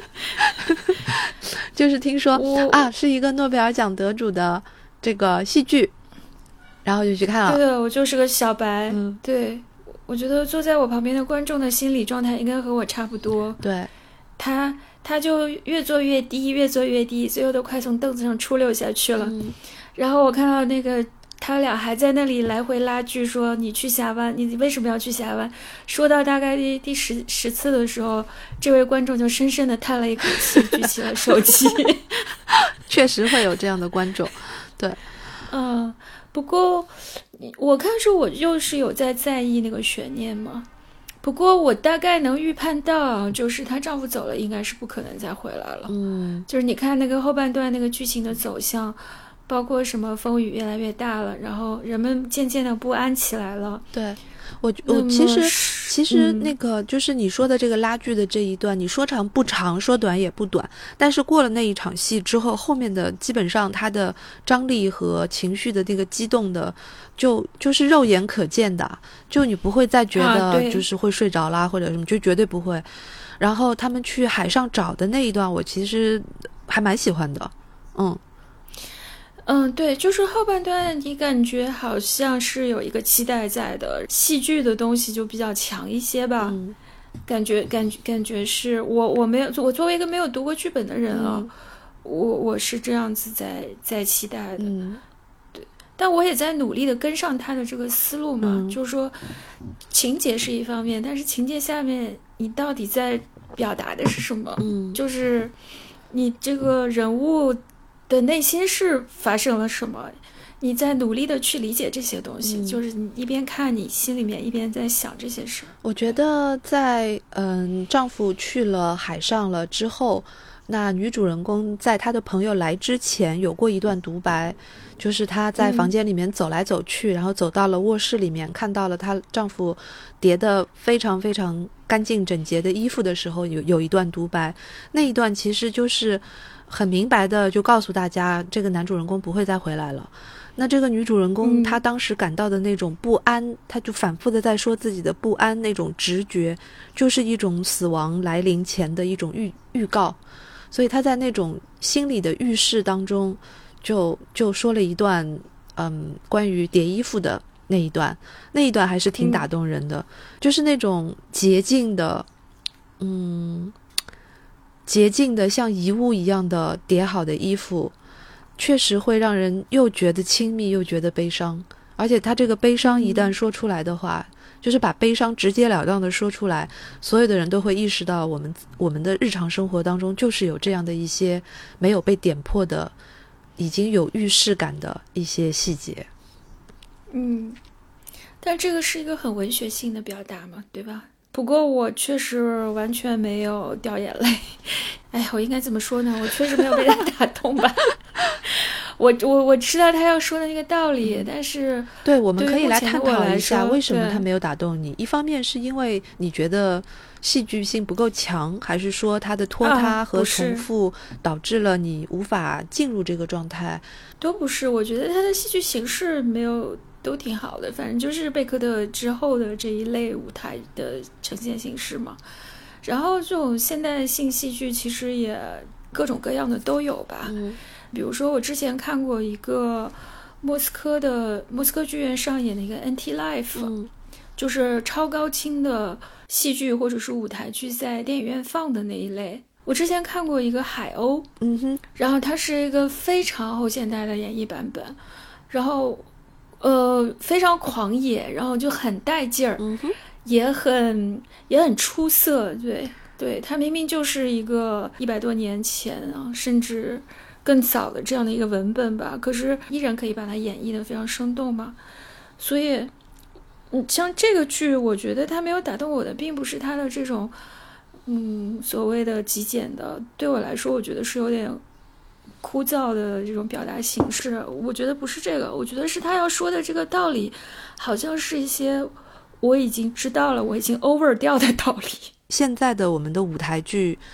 就是听说啊是一个诺贝尔奖得主的这个戏剧，然后就去看了。 对的，我就是个小白、 嗯、 对，我觉得坐在我旁边的观众的心理状态应该和我差不多。 对， 他他就越坐越低越坐越低，最后都快从凳子上出溜下去了、嗯、然后我看到那个他俩还在那里来回拉锯，说你去峡湾，你为什么要去峡湾？说到大概第第十十次的时候，这位观众就深深的叹了一口气，举起了手机。 确实会有这样的观众，对， 嗯，不过我看是我就是有在在意那个悬念嘛。不过我大概能预判到，就是她丈夫走了，应该是不可能再回来了。 嗯， 就是你看那个后半段那个剧情的走向。包括什么风雨越来越大了，然后人们渐渐的不安起来了。 对，我我其实其实那个就是你说的这个拉锯的这一段、嗯、你说长不长，说短也不短，但是过了那一场戏之后，后面的基本上它的张力和情绪的那个激动的就就是肉眼可见的，就你不会再觉得就是会睡着啦、啊、或者什么，就绝对不会。然后他们去海上找的那一段我其实还蛮喜欢的。嗯嗯，对，就是后半段你感觉好像是有一个期待在的，戏剧的东西就比较强一些吧。嗯、感觉感觉感觉是我我没有我作为一个没有读过剧本的人啊，嗯、我我是这样子在在期待的。嗯，对，但我也在努力的跟上他的这个思路嘛，嗯、就是说情节是一方面，但是情节下面你到底在表达的是什么？嗯，就是你这个人物的内心是发生了什么，你在努力的去理解这些东西、嗯、就是你一边看你心里面一边在想这些事。 我觉得在嗯丈夫去了海上了之后，那女主人公在她的朋友来之前有过一段独白，就是她在房间里面走来走去、嗯、然后走到了卧室里面，看到了她丈夫叠得非常非常干净整洁的衣服的时候，有有一段独白，那一段其实就是很明白的就告诉大家这个男主人公不会再回来了。那这个女主人公她当时感到的那种不安、嗯、她就反复的在说自己的不安，那种直觉就是一种死亡来临前的一种预预告，所以她在那种心理的预示当中就就说了一段嗯关于叠衣服的那一段，那一段还是挺打动人的、嗯、就是那种洁净的嗯洁净的像遗物一样的叠好的衣服，确实会让人又觉得亲密又觉得悲伤，而且他这个悲伤一旦说出来的话、嗯、就是把悲伤直截了当的说出来，所有的人都会意识到我们我们的日常生活当中就是有这样的一些没有被点破的已经有预示感的一些细节。 嗯，但这个是一个很文学性的表达嘛，对吧？不过我确实完全没有掉眼泪，哎，我应该怎么说呢？我确实没有被他打动吧。我我我知道他要说的那个道理、嗯、但是对，我们可以来探讨一下为什么他没有打动你。一方面是因为你觉得戏剧性不够强，还是说他的拖沓和重复导致了你无法进入这个状态？ 啊、都不是，我觉得他的戏剧形式没有都挺好的，反正就是贝克特之后的这一类舞台的呈现形式嘛。然后这种现代性戏剧其实也各种各样的都有吧、嗯、比如说我之前看过一个莫斯科的莫斯科剧院上演的一个 Anti-Life、嗯、就是超高清的戏剧或者是舞台剧在电影院放的那一类。我之前看过一个海鸥，嗯哼，然后它是一个非常后现代的演绎版本，然后呃，非常狂野，然后就很带劲儿、嗯、也很也很出色。对对，它明明就是一个一百多年前啊，甚至更早的这样的一个文本吧，可是依然可以把它演绎得非常生动嘛。所以嗯，像这个剧我觉得它没有打动我的并不是它的这种嗯所谓的极简的，对我来说我觉得是有点枯燥的这种表达形式，我觉得不是这个，我觉得是他要说的这个道理好像是一些我已经知道了我已经 over 掉的道理。 现在的我们的舞台剧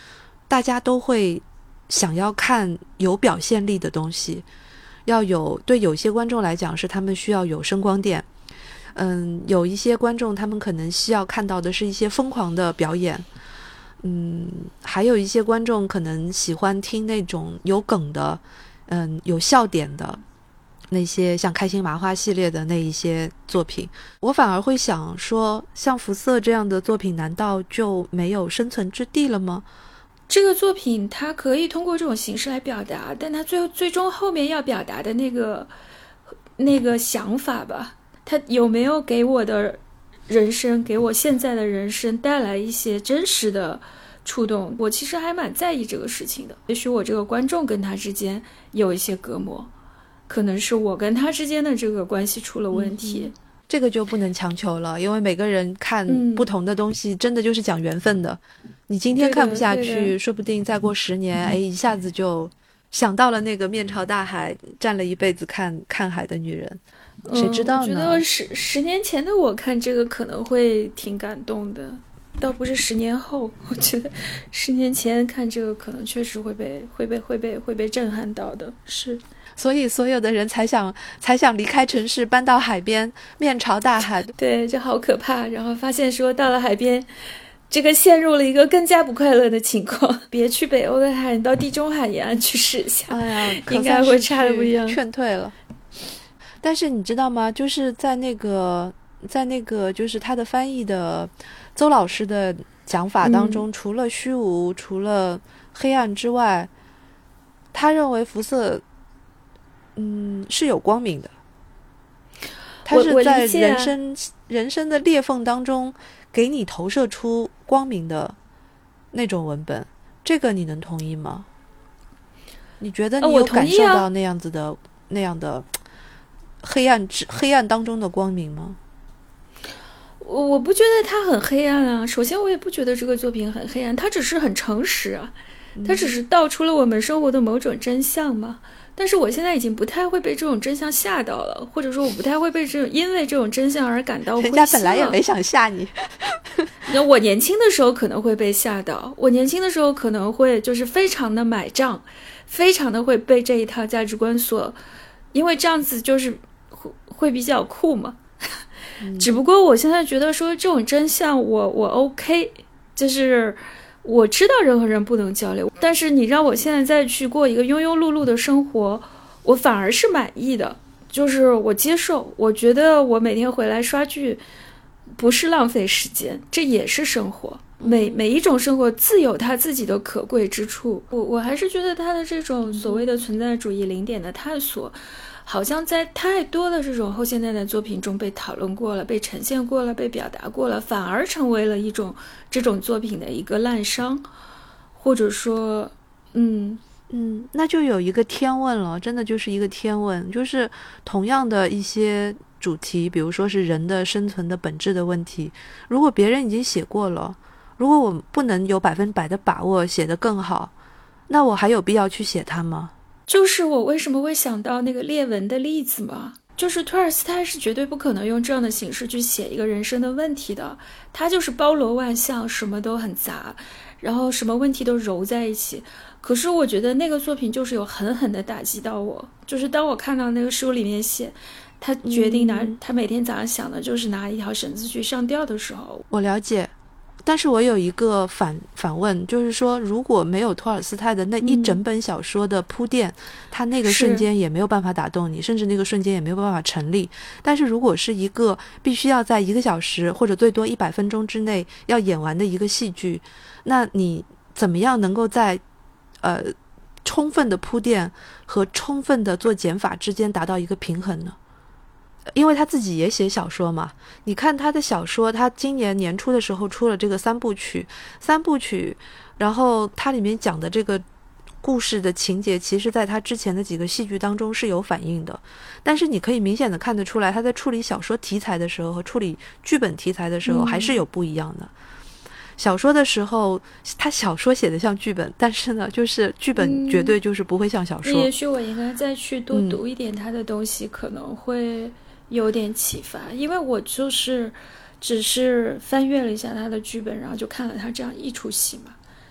大家都会想要看有表现力的东西，要有，对有些观众来讲是他们需要有声光电，嗯，有一些观众他们可能需要看到的是一些疯狂的表演，嗯，还有一些观众可能喜欢听那种有梗的，嗯，有笑点的那些像开心麻花系列的那一些作品。我反而会想说，像福瑟这样的作品难道就没有生存之地了吗？ 这个作品它可以通过这种形式来表达，但它最后最终后面要表达的那个那个想法吧，它有没有给我的人生，给我现在的人生带来一些真实的触动，我其实还蛮在意这个事情的。也许我这个观众跟他之间有一些隔膜，可能是我跟他之间的这个关系出了问题、嗯、 这个就不能强求了，因为每个人看不同的东西真的就是讲缘分的、嗯、你今天看不下去，说不定再过十年、嗯、哎，一下子就想到了那个面朝大海站了一辈子看看海的女人，谁知道呢？ 嗯、我觉得十十年前的我看这个可能会挺感动的，倒不是十年后，我觉得十年前看这个可能确实会被会被会被会被震撼到的。是， 所以所有的人才想才想离开城市，搬到海边，面朝大海。 对，就好可怕。然后发现说到了海边，这个陷入了一个更加不快乐的情况。别去北欧的海，你到地中海沿岸去试一下， 哎呀， 应该会差的不一样。 劝退了。但是你知道吗？就是在那个在那个就是他的翻译的邹老师的讲法当中、嗯、除了虚无，除了黑暗之外，他认为辐射嗯是有光明的，他是在人生、啊、人生的裂缝当中给你投射出光明的那种文本，这个你能同意吗？你觉得你有感受到那样子的、哦啊、那样的黑暗之黑暗当中的光明吗？ 我我不觉得它很黑暗啊。首先我也不觉得这个作品很黑暗，它只是很诚实啊，它只是道出了我们生活的某种真相嘛。但是我现在已经不太会被这种真相吓到了，或者说我不太会被这种因为这种真相而感到灰心了。 人家本来也没想吓你。 那我年轻的时候可能会被吓到，我年轻的时候可能会就是非常的买账，非常的会被这一套价值观所，因为这样子就是会会比较酷嘛。嗯、只不过我现在觉得说这种真相我我 OK， 就是我知道人和人不能交流，但是你让我现在再去过一个庸庸碌碌的生活，我反而是满意的，就是我接受，我觉得我每天回来刷剧不是浪费时间，这也是生活，每每一种生活自有它自己的可贵之处。我我还是觉得它的这种所谓的存在主义零点的探索，好像在太多的这种后现代的作品中被讨论过了，被呈现过了，被表达过了，反而成为了一种这种作品的一个滥觞，或者说嗯嗯，那就有一个天问了，真的就是一个天问，就是同样的一些主题，比如说是人的生存的本质的问题，如果别人已经写过了，如果我不能有百分百的把握写得更好，那我还有必要去写它吗？ 就是我为什么会想到那个列文的例子嘛，就是托尔斯泰是绝对不可能用这样的形式去写一个人生的问题的，他就是包罗万象，什么都很杂，然后什么问题都揉在一起。可是我觉得那个作品就是有狠狠地打击到我，就是当我看到那个书里面写他决定拿、嗯、他每天早上想的就是拿一条绳子去上吊的时候。 我了解，但是我有一个反反问，就是说如果没有托尔斯泰的那一整本小说的铺垫、嗯、他那个瞬间也没有办法打动你，甚至那个瞬间也没有办法成立。但是如果是一个必须要在一个小时或者最多一百分钟之内要演完的一个戏剧，那你怎么样能够在呃充分的铺垫和充分的做减法之间达到一个平衡呢？因为他自己也写小说嘛，你看他的小说，他今年年初的时候出了这个三部曲三部曲然后他里面讲的这个故事的情节其实在他之前的几个戏剧当中是有反映的，但是你可以明显的看得出来，他在处理小说题材的时候和处理剧本题材的时候还是有不一样的、嗯、小说的时候他小说写的像剧本，但是呢就是剧本绝对就是不会像小说、嗯、 也许我应该再去多读一点他的东西、嗯、可能会有点启发，因为我就是只是翻阅了一下他的剧本，然后就看了他这样一出戏嘛，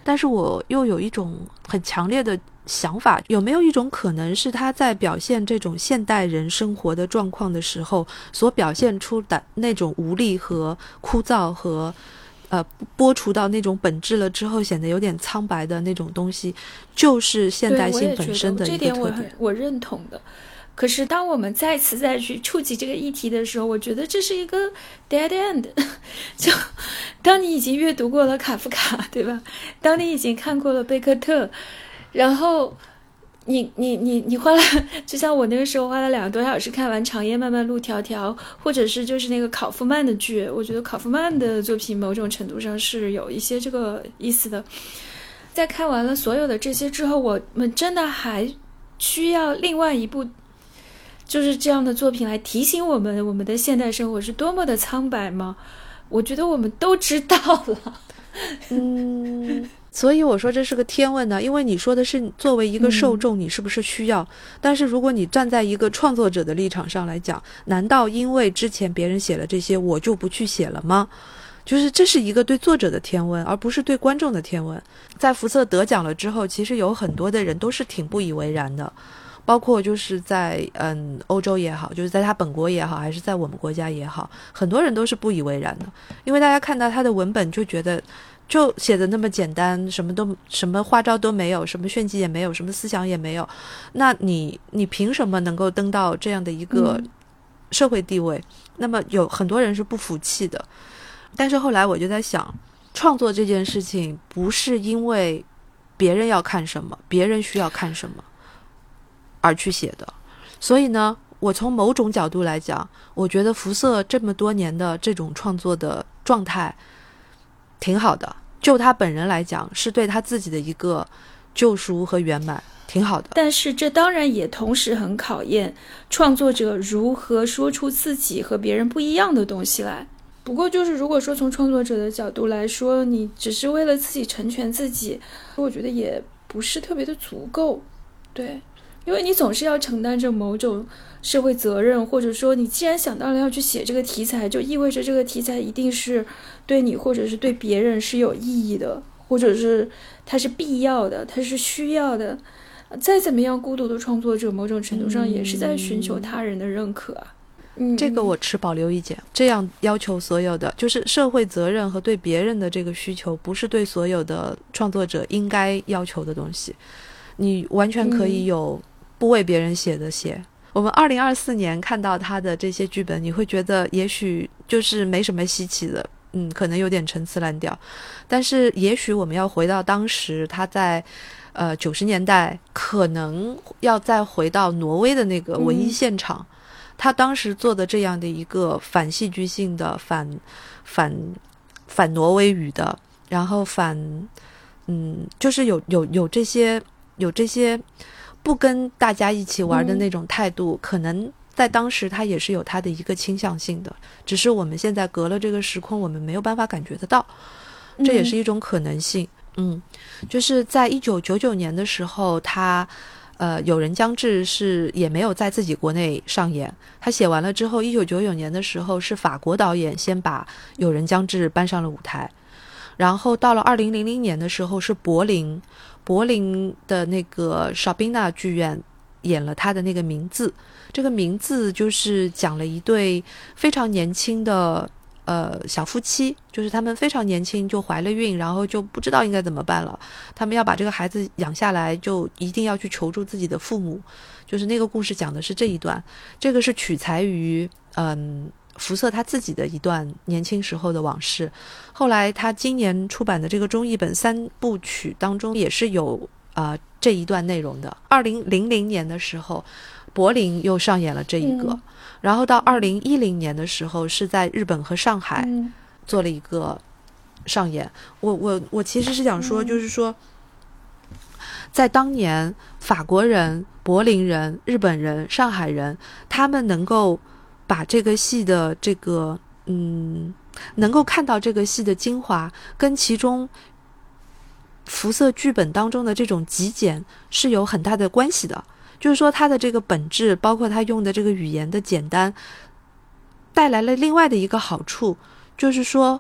但是我又有一种很强烈的想法，有没有一种可能是他在表现这种现代人生活的状况的时候所表现出的那种无力和枯燥和呃剥除到那种本质了之后显得有点苍白的那种东西，就是现代性本身的一个特点。 这点我很我认同的。可是当我们再次再去触及这个议题的时候，我觉得这是一个 dead end 就当你已经阅读过了卡夫卡，对吧？当你已经看过了贝克特，然后你你你你花了，就像我那个时候花了两个多小时看完《长夜漫漫路迢迢》，或者是就是那个考夫曼的剧，我觉得考夫曼的作品某种程度上是有一些这个意思的。在看完了所有的这些之后，我们真的还需要另外一部就是这样的作品来提醒我们，我们的现代生活是多么的苍白吗？我觉得我们都知道了。 嗯，所以我说这是个天问呢，因为你说的是作为一个受众你是不是需要、嗯、但是如果你站在一个创作者的立场上来讲，难道因为之前别人写了这些我就不去写了吗？就是这是一个对作者的天问，而不是对观众的天问。在福瑟得奖了之后，其实有很多的人都是挺不以为然的，包括就是在嗯欧洲也好，就是在他本国也好，还是在我们国家也好，很多人都是不以为然的。因为大家看到他的文本就觉得就写的那么简单，什么都什么花招都没有，什么炫技也没有，什么思想也没有，那你你凭什么能够登到这样的一个社会地位、嗯、那么有很多人是不服气的。但是后来我就在想，创作这件事情不是因为别人要看什么，别人需要看什么而去写的。所以呢，我从某种角度来讲，我觉得福瑟这么多年的这种创作的状态挺好的，就他本人来讲是对他自己的一个救赎和圆满，挺好的。 但是这当然也同时很考验创作者如何说出自己和别人不一样的东西来。不过就是如果说从创作者的角度来说，你只是为了自己成全自己，我觉得也不是特别的足够。对，因为你总是要承担着某种社会责任，或者说你既然想到了要去写这个题材，就意味着这个题材一定是对你或者是对别人是有意义的，或者是它是必要的，它是需要的。再怎么样孤独的创作者，某种程度上也是在寻求他人的认可啊。 嗯，这个我持保留意见。这样要求所有的就是社会责任和对别人的这个需求，不是对所有的创作者应该要求的东西。你完全可以有不为别人写的写、嗯、我们二零二四年看到他的这些剧本，你会觉得也许就是没什么稀奇的，嗯，可能有点陈词滥调，但是也许我们要回到当时他在呃九十年代，可能要再回到挪威的那个文艺现场、嗯，他当时做的这样的一个反戏剧性的反反反挪威语的，然后反嗯就是有有有这些有这些不跟大家一起玩的那种态度、嗯、可能在当时他也是有他的一个倾向性的，只是我们现在隔了这个时空，我们没有办法感觉得到，这也是一种可能性。嗯，就是在一九九九年的时候，他呃，有人将至是也没有在自己国内上演，他写完了之后一九九九年的时候是法国导演先把有人将至搬上了舞台，然后到了二零零零年的时候是柏林柏林的那个绍宾纳剧院演了他的那个名字，这个名字就是讲了一对非常年轻的呃，小夫妻，就是他们非常年轻就怀了孕，然后就不知道应该怎么办了，他们要把这个孩子养下来，就一定要去求助自己的父母，就是那个故事讲的是这一段，这个是取材于嗯福瑟他自己的一段年轻时候的往事。后来他今年出版的这个中译本三部曲当中也是有啊、呃、这一段内容的。二零零零年的时候柏林又上演了这一个、嗯、然后到二零一零年的时候是在日本和上海做了一个上演。我我我其实是想说，就是说在当年法国人、柏林人、日本人、上海人，他们能够把这个戏的这个嗯能够看到这个戏的精华，跟其中福瑟剧本当中的这种极简是有很大的关系的。就是说他的这个本质，包括他用的这个语言的简单，带来了另外的一个好处，就是说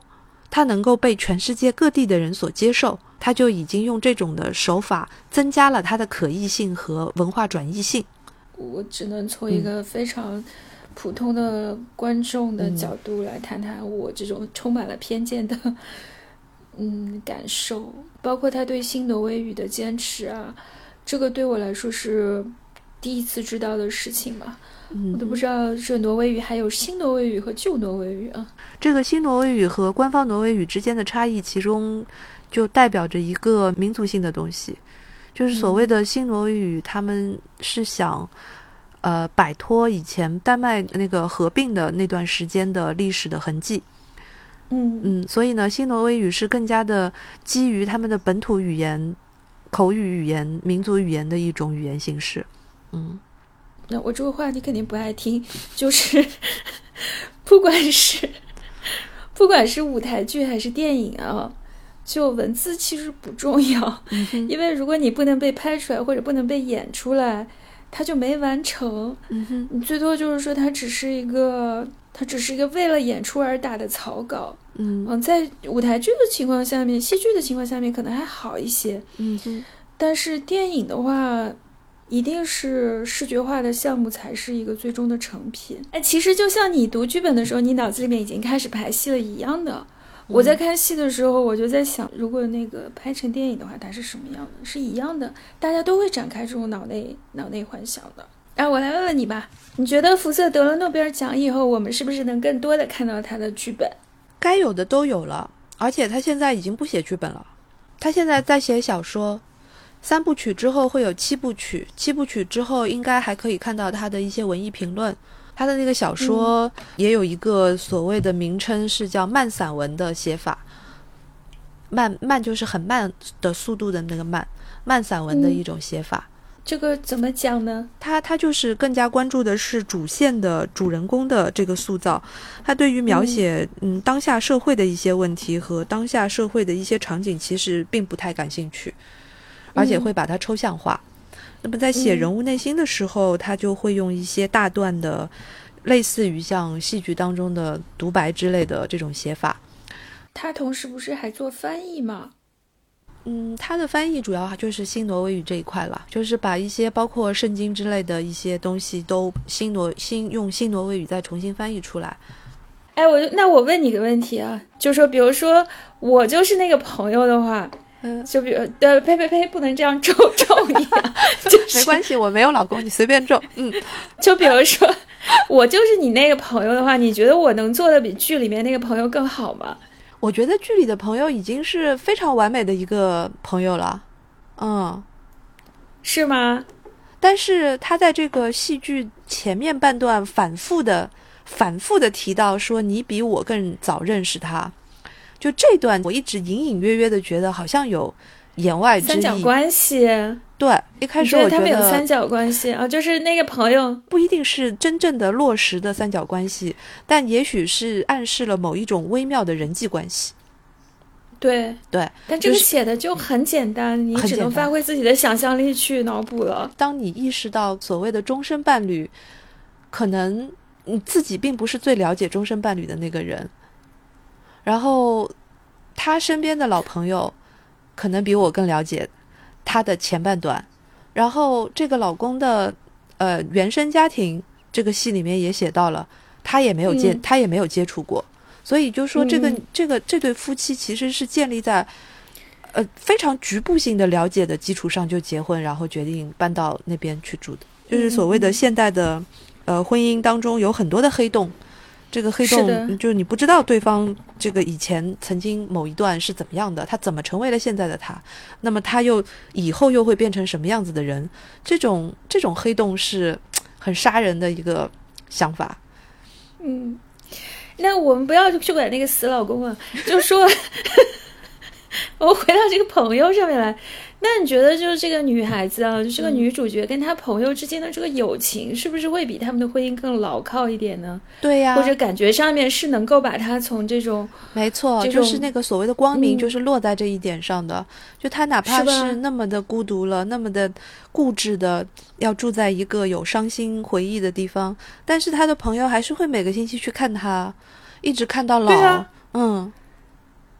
它能够被全世界各地的人所接受，它就已经用这种的手法增加了它的可译性和文化转译性。 我只能从一个非常普通的观众的角度来谈谈我这种充满了偏见的嗯感受，包括他对新挪威语的坚持啊，这个对我来说是第一次知道的事情吧。嗯、我都不知道这挪威语还有新挪威语和旧挪威语啊。 这个新挪威语和官方挪威语之间的差异，其中就代表着一个民族性的东西，就是所谓的新挪威语，他们是想呃摆脱以前丹麦那个合并的那段时间的历史的痕迹。 嗯嗯，所以呢，新挪威语是更加的基于他们的本土语言、口语语言、民族语言的一种语言形式。嗯。 那我这个话你肯定不爱听，就是不管是不管是舞台剧还是电影啊，就文字其实不重要、嗯、因为如果你不能被拍出来或者不能被演出来，它就没完成。 嗯哼， 你最多就是说它只是一个它只是一个为了演出而打的草稿。 嗯嗯，在舞台剧的情况下面，戏剧的情况下面可能还好一些。 嗯哼， 但是电影的话一定是视觉化的项目才是一个最终的成品。哎，其实就像你读剧本的时候，你脑子里面已经开始排戏了一样的。嗯、我在看戏的时候，我就在想，如果那个拍成电影的话，它是什么样的？是一样的，大家都会展开这种脑内脑内幻想的。哎，我来问问你吧，你觉得福瑟得了诺贝尔奖以后，我们是不是能更多的看到他的剧本？ 该有的都有了，而且他现在已经不写剧本了，他现在在写小说。三部曲之后会有七部曲，七部曲之后应该还可以看到他的一些文艺评论。他的那个小说也有一个所谓的名称是叫慢散文的写法，慢慢就是很慢的速度的那个慢，慢散文的一种写法。 嗯、这个怎么讲呢？ 他他就是更加关注的是主线的主人公的这个塑造，他对于描写 嗯, 嗯当下社会的一些问题和当下社会的一些场景其实并不太感兴趣，而且会把它抽象化、嗯、那么在写人物内心的时候、嗯、他就会用一些大段的类似于像戏剧当中的独白之类的这种写法。 他同时不是还做翻译吗？ 嗯，他的翻译主要就是新挪威语这一块了，就是把一些包括圣经之类的一些东西都新挪新用新挪威语再重新翻译出来。 哎，我那我问你个问题啊，就说比如说我就是那个朋友的话，就比如呃呸呸呸，不能这样咒咒你啊，就是、 没关系，我没有老公，你随便咒。嗯， 就比如说我就是你那个朋友的话，你觉得我能做的比剧里面那个朋友更好吗？ 我觉得剧里的朋友已经是非常完美的一个朋友了。嗯， 是吗？ 但是他在这个戏剧前面半段反复的反复的提到说你比我更早认识他，就这段我一直隐隐约约的觉得好像有言外之意， 三角关系。 对，一开始我觉得他们有三角关系啊，就是那个朋友不一定是真正的落实的三角关系，但也许是暗示了某一种微妙的人际关系。 对对， 但这个写的就很简单、就是、你只能发挥自己的想象力去脑补了。 当你意识到所谓的终身伴侣，可能你自己并不是最了解终身伴侣的那个人，然后他身边的老朋友可能比我更了解他的前半段，然后这个老公的呃原生家庭这个戏里面也写到了，他也没有接、嗯、他也没有接触过，所以就说这个、嗯、这个这对夫妻其实是建立在呃非常局部性的了解的基础上就结婚，然后决定搬到那边去住的，就是所谓的现代的、嗯、呃婚姻当中有很多的黑洞。这个黑洞就是你不知道对方这个以前曾经某一段是怎么样的，他怎么成为了现在的他，那么他又以后又会变成什么样子的人，这种这种黑洞是很杀人的一个想法。 嗯，那我们不要去管那个死老公啊，就说我们回到这个朋友上面来，那你觉得就是这个女孩子啊，就这个女主角跟她朋友之间的这个友情是不是会比他们的婚姻更牢靠一点呢？ 对呀、啊， 或者感觉上面是能够把她从这种没错就是那个所谓的光明就是落在这一点上的、嗯、就她哪怕是那么的孤独了，那么的固执的要住在一个有伤心回忆的地方，但是她的朋友还是会每个星期去看她，一直看到老。 对啊， 嗯，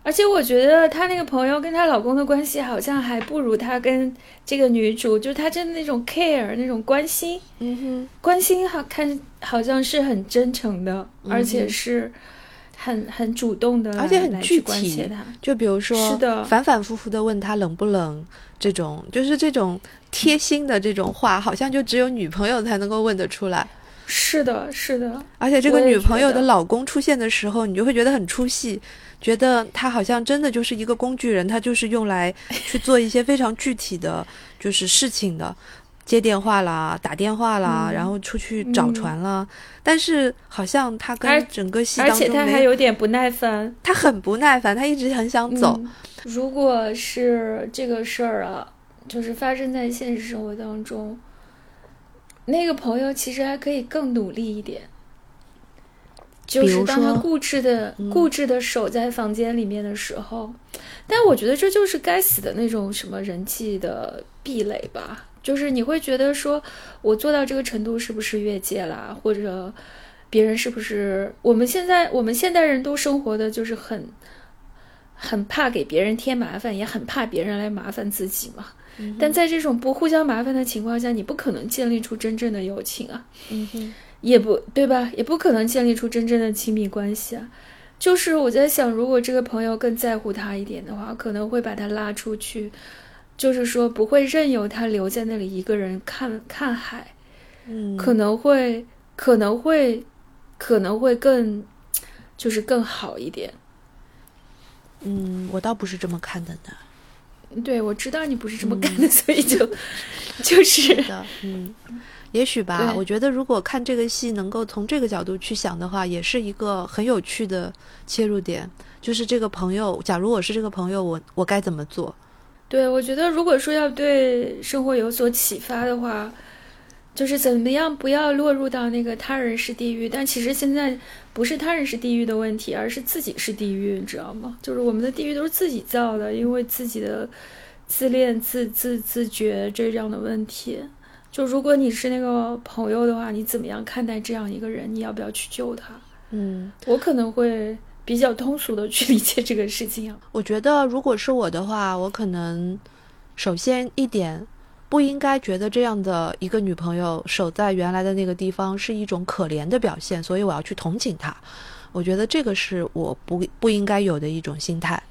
而且我觉得她那个朋友跟她老公的关系好像还不如她跟这个女主，就是她真的那种 care 那种关心， 嗯哼， 关心好看好像是很真诚的，嗯、而且是很很主动的， 而且很具体。就比如说， 是的， 反反复复的问她冷不冷，这种就是这种贴心的这种话，好像就只有女朋友才能够问得出来。 是的，是的。 而且这个女朋友的老公出现的时候，你就会觉得很出戏，觉得他好像真的就是一个工具人，他就是用来去做一些非常具体的就是事情的，接电话啦，打电话啦、嗯、然后出去找船啦、嗯、但是好像他跟整个戏当中， 而且他还有点不耐烦， 他很不耐烦，他一直很想走、 嗯、如果是这个事儿啊，就是发生在现实生活当中，那个朋友其实还可以更努力一点，就是当他固执的、嗯、固执的守在房间里面的时候，但我觉得这就是该死的那种什么人际的壁垒吧，就是你会觉得说我做到这个程度是不是越界啦，或者别人是不是，我们现在我们现代人都生活的就是很很怕给别人添麻烦，也很怕别人来麻烦自己嘛。嗯、但在这种不互相麻烦的情况下，你不可能建立出真正的友情啊， 嗯哼， 也不对吧？也不可能建立出真正的亲密关系啊。就是我在想，如果这个朋友更在乎他一点的话，可能会把他拉出去，就是说不会任由他留在那里一个人看看海， 嗯， 可能会可能会可能会更就是更好一点。 嗯，我倒不是这么看的呢。 对，我知道你不是这么干的、嗯、所以就就是的，嗯，也许吧。我觉得如果看这个戏能够从这个角度去想的话，也是一个很有趣的切入点。就是这个朋友，假如我是这个朋友，我我该怎么做？ 对，我觉得如果说要对生活有所启发的话，就是怎么样不要落入到那个他人是地狱，但其实现在不是他人是地狱的问题，而是自己是地狱，你知道吗？就是我们的地狱都是自己造的，因为自己的自恋自自自觉这样的问题。就如果你是那个朋友的话，你怎么样看待这样一个人？你要不要去救他？ 嗯， 我可能会比较通俗的去理解这个事情啊。 我觉得如果是我的话，我可能首先一点不应该觉得这样的一个女朋友守在原来的那个地方是一种可怜的表现，所以我要去同情她。我觉得这个是我不不应该有的一种心态。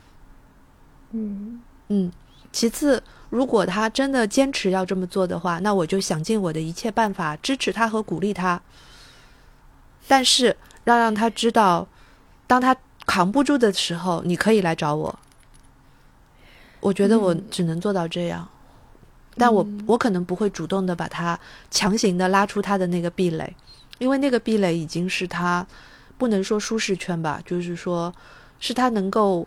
嗯嗯，其次，如果她真的坚持要这么做的话，那我就想尽我的一切办法支持她和鼓励她。但是要让她知道，当她扛不住的时候，你可以来找我。我觉得我只能做到这样。嗯，但我我可能不会主动的把他强行的拉出他的那个壁垒，因为那个壁垒已经是他不能说舒适圈吧，就是说是他能够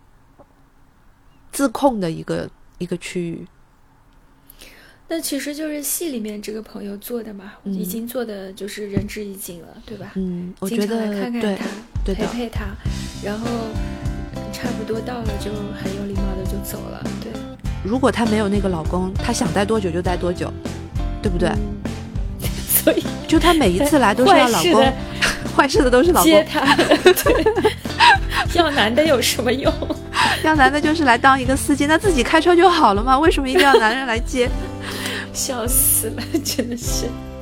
自控的一个一个区域。 那其实就是戏里面这个朋友做的嘛，嗯、已经做的就是仁至义尽了，对吧？ 嗯，我觉得经常来看看他， 对陪陪他，然后差不多到了就很有礼貌的就走了，对。 如果她没有那个老公，她想待多久就待多久，对不对？ 嗯、所以就她每一次来都是要老公，坏事的都是老公接她。对，要男的有什么用？ 要男的就是来当一个司机，那自己开车就好了嘛？为什么一定要男人来接？ 笑死了，真的是。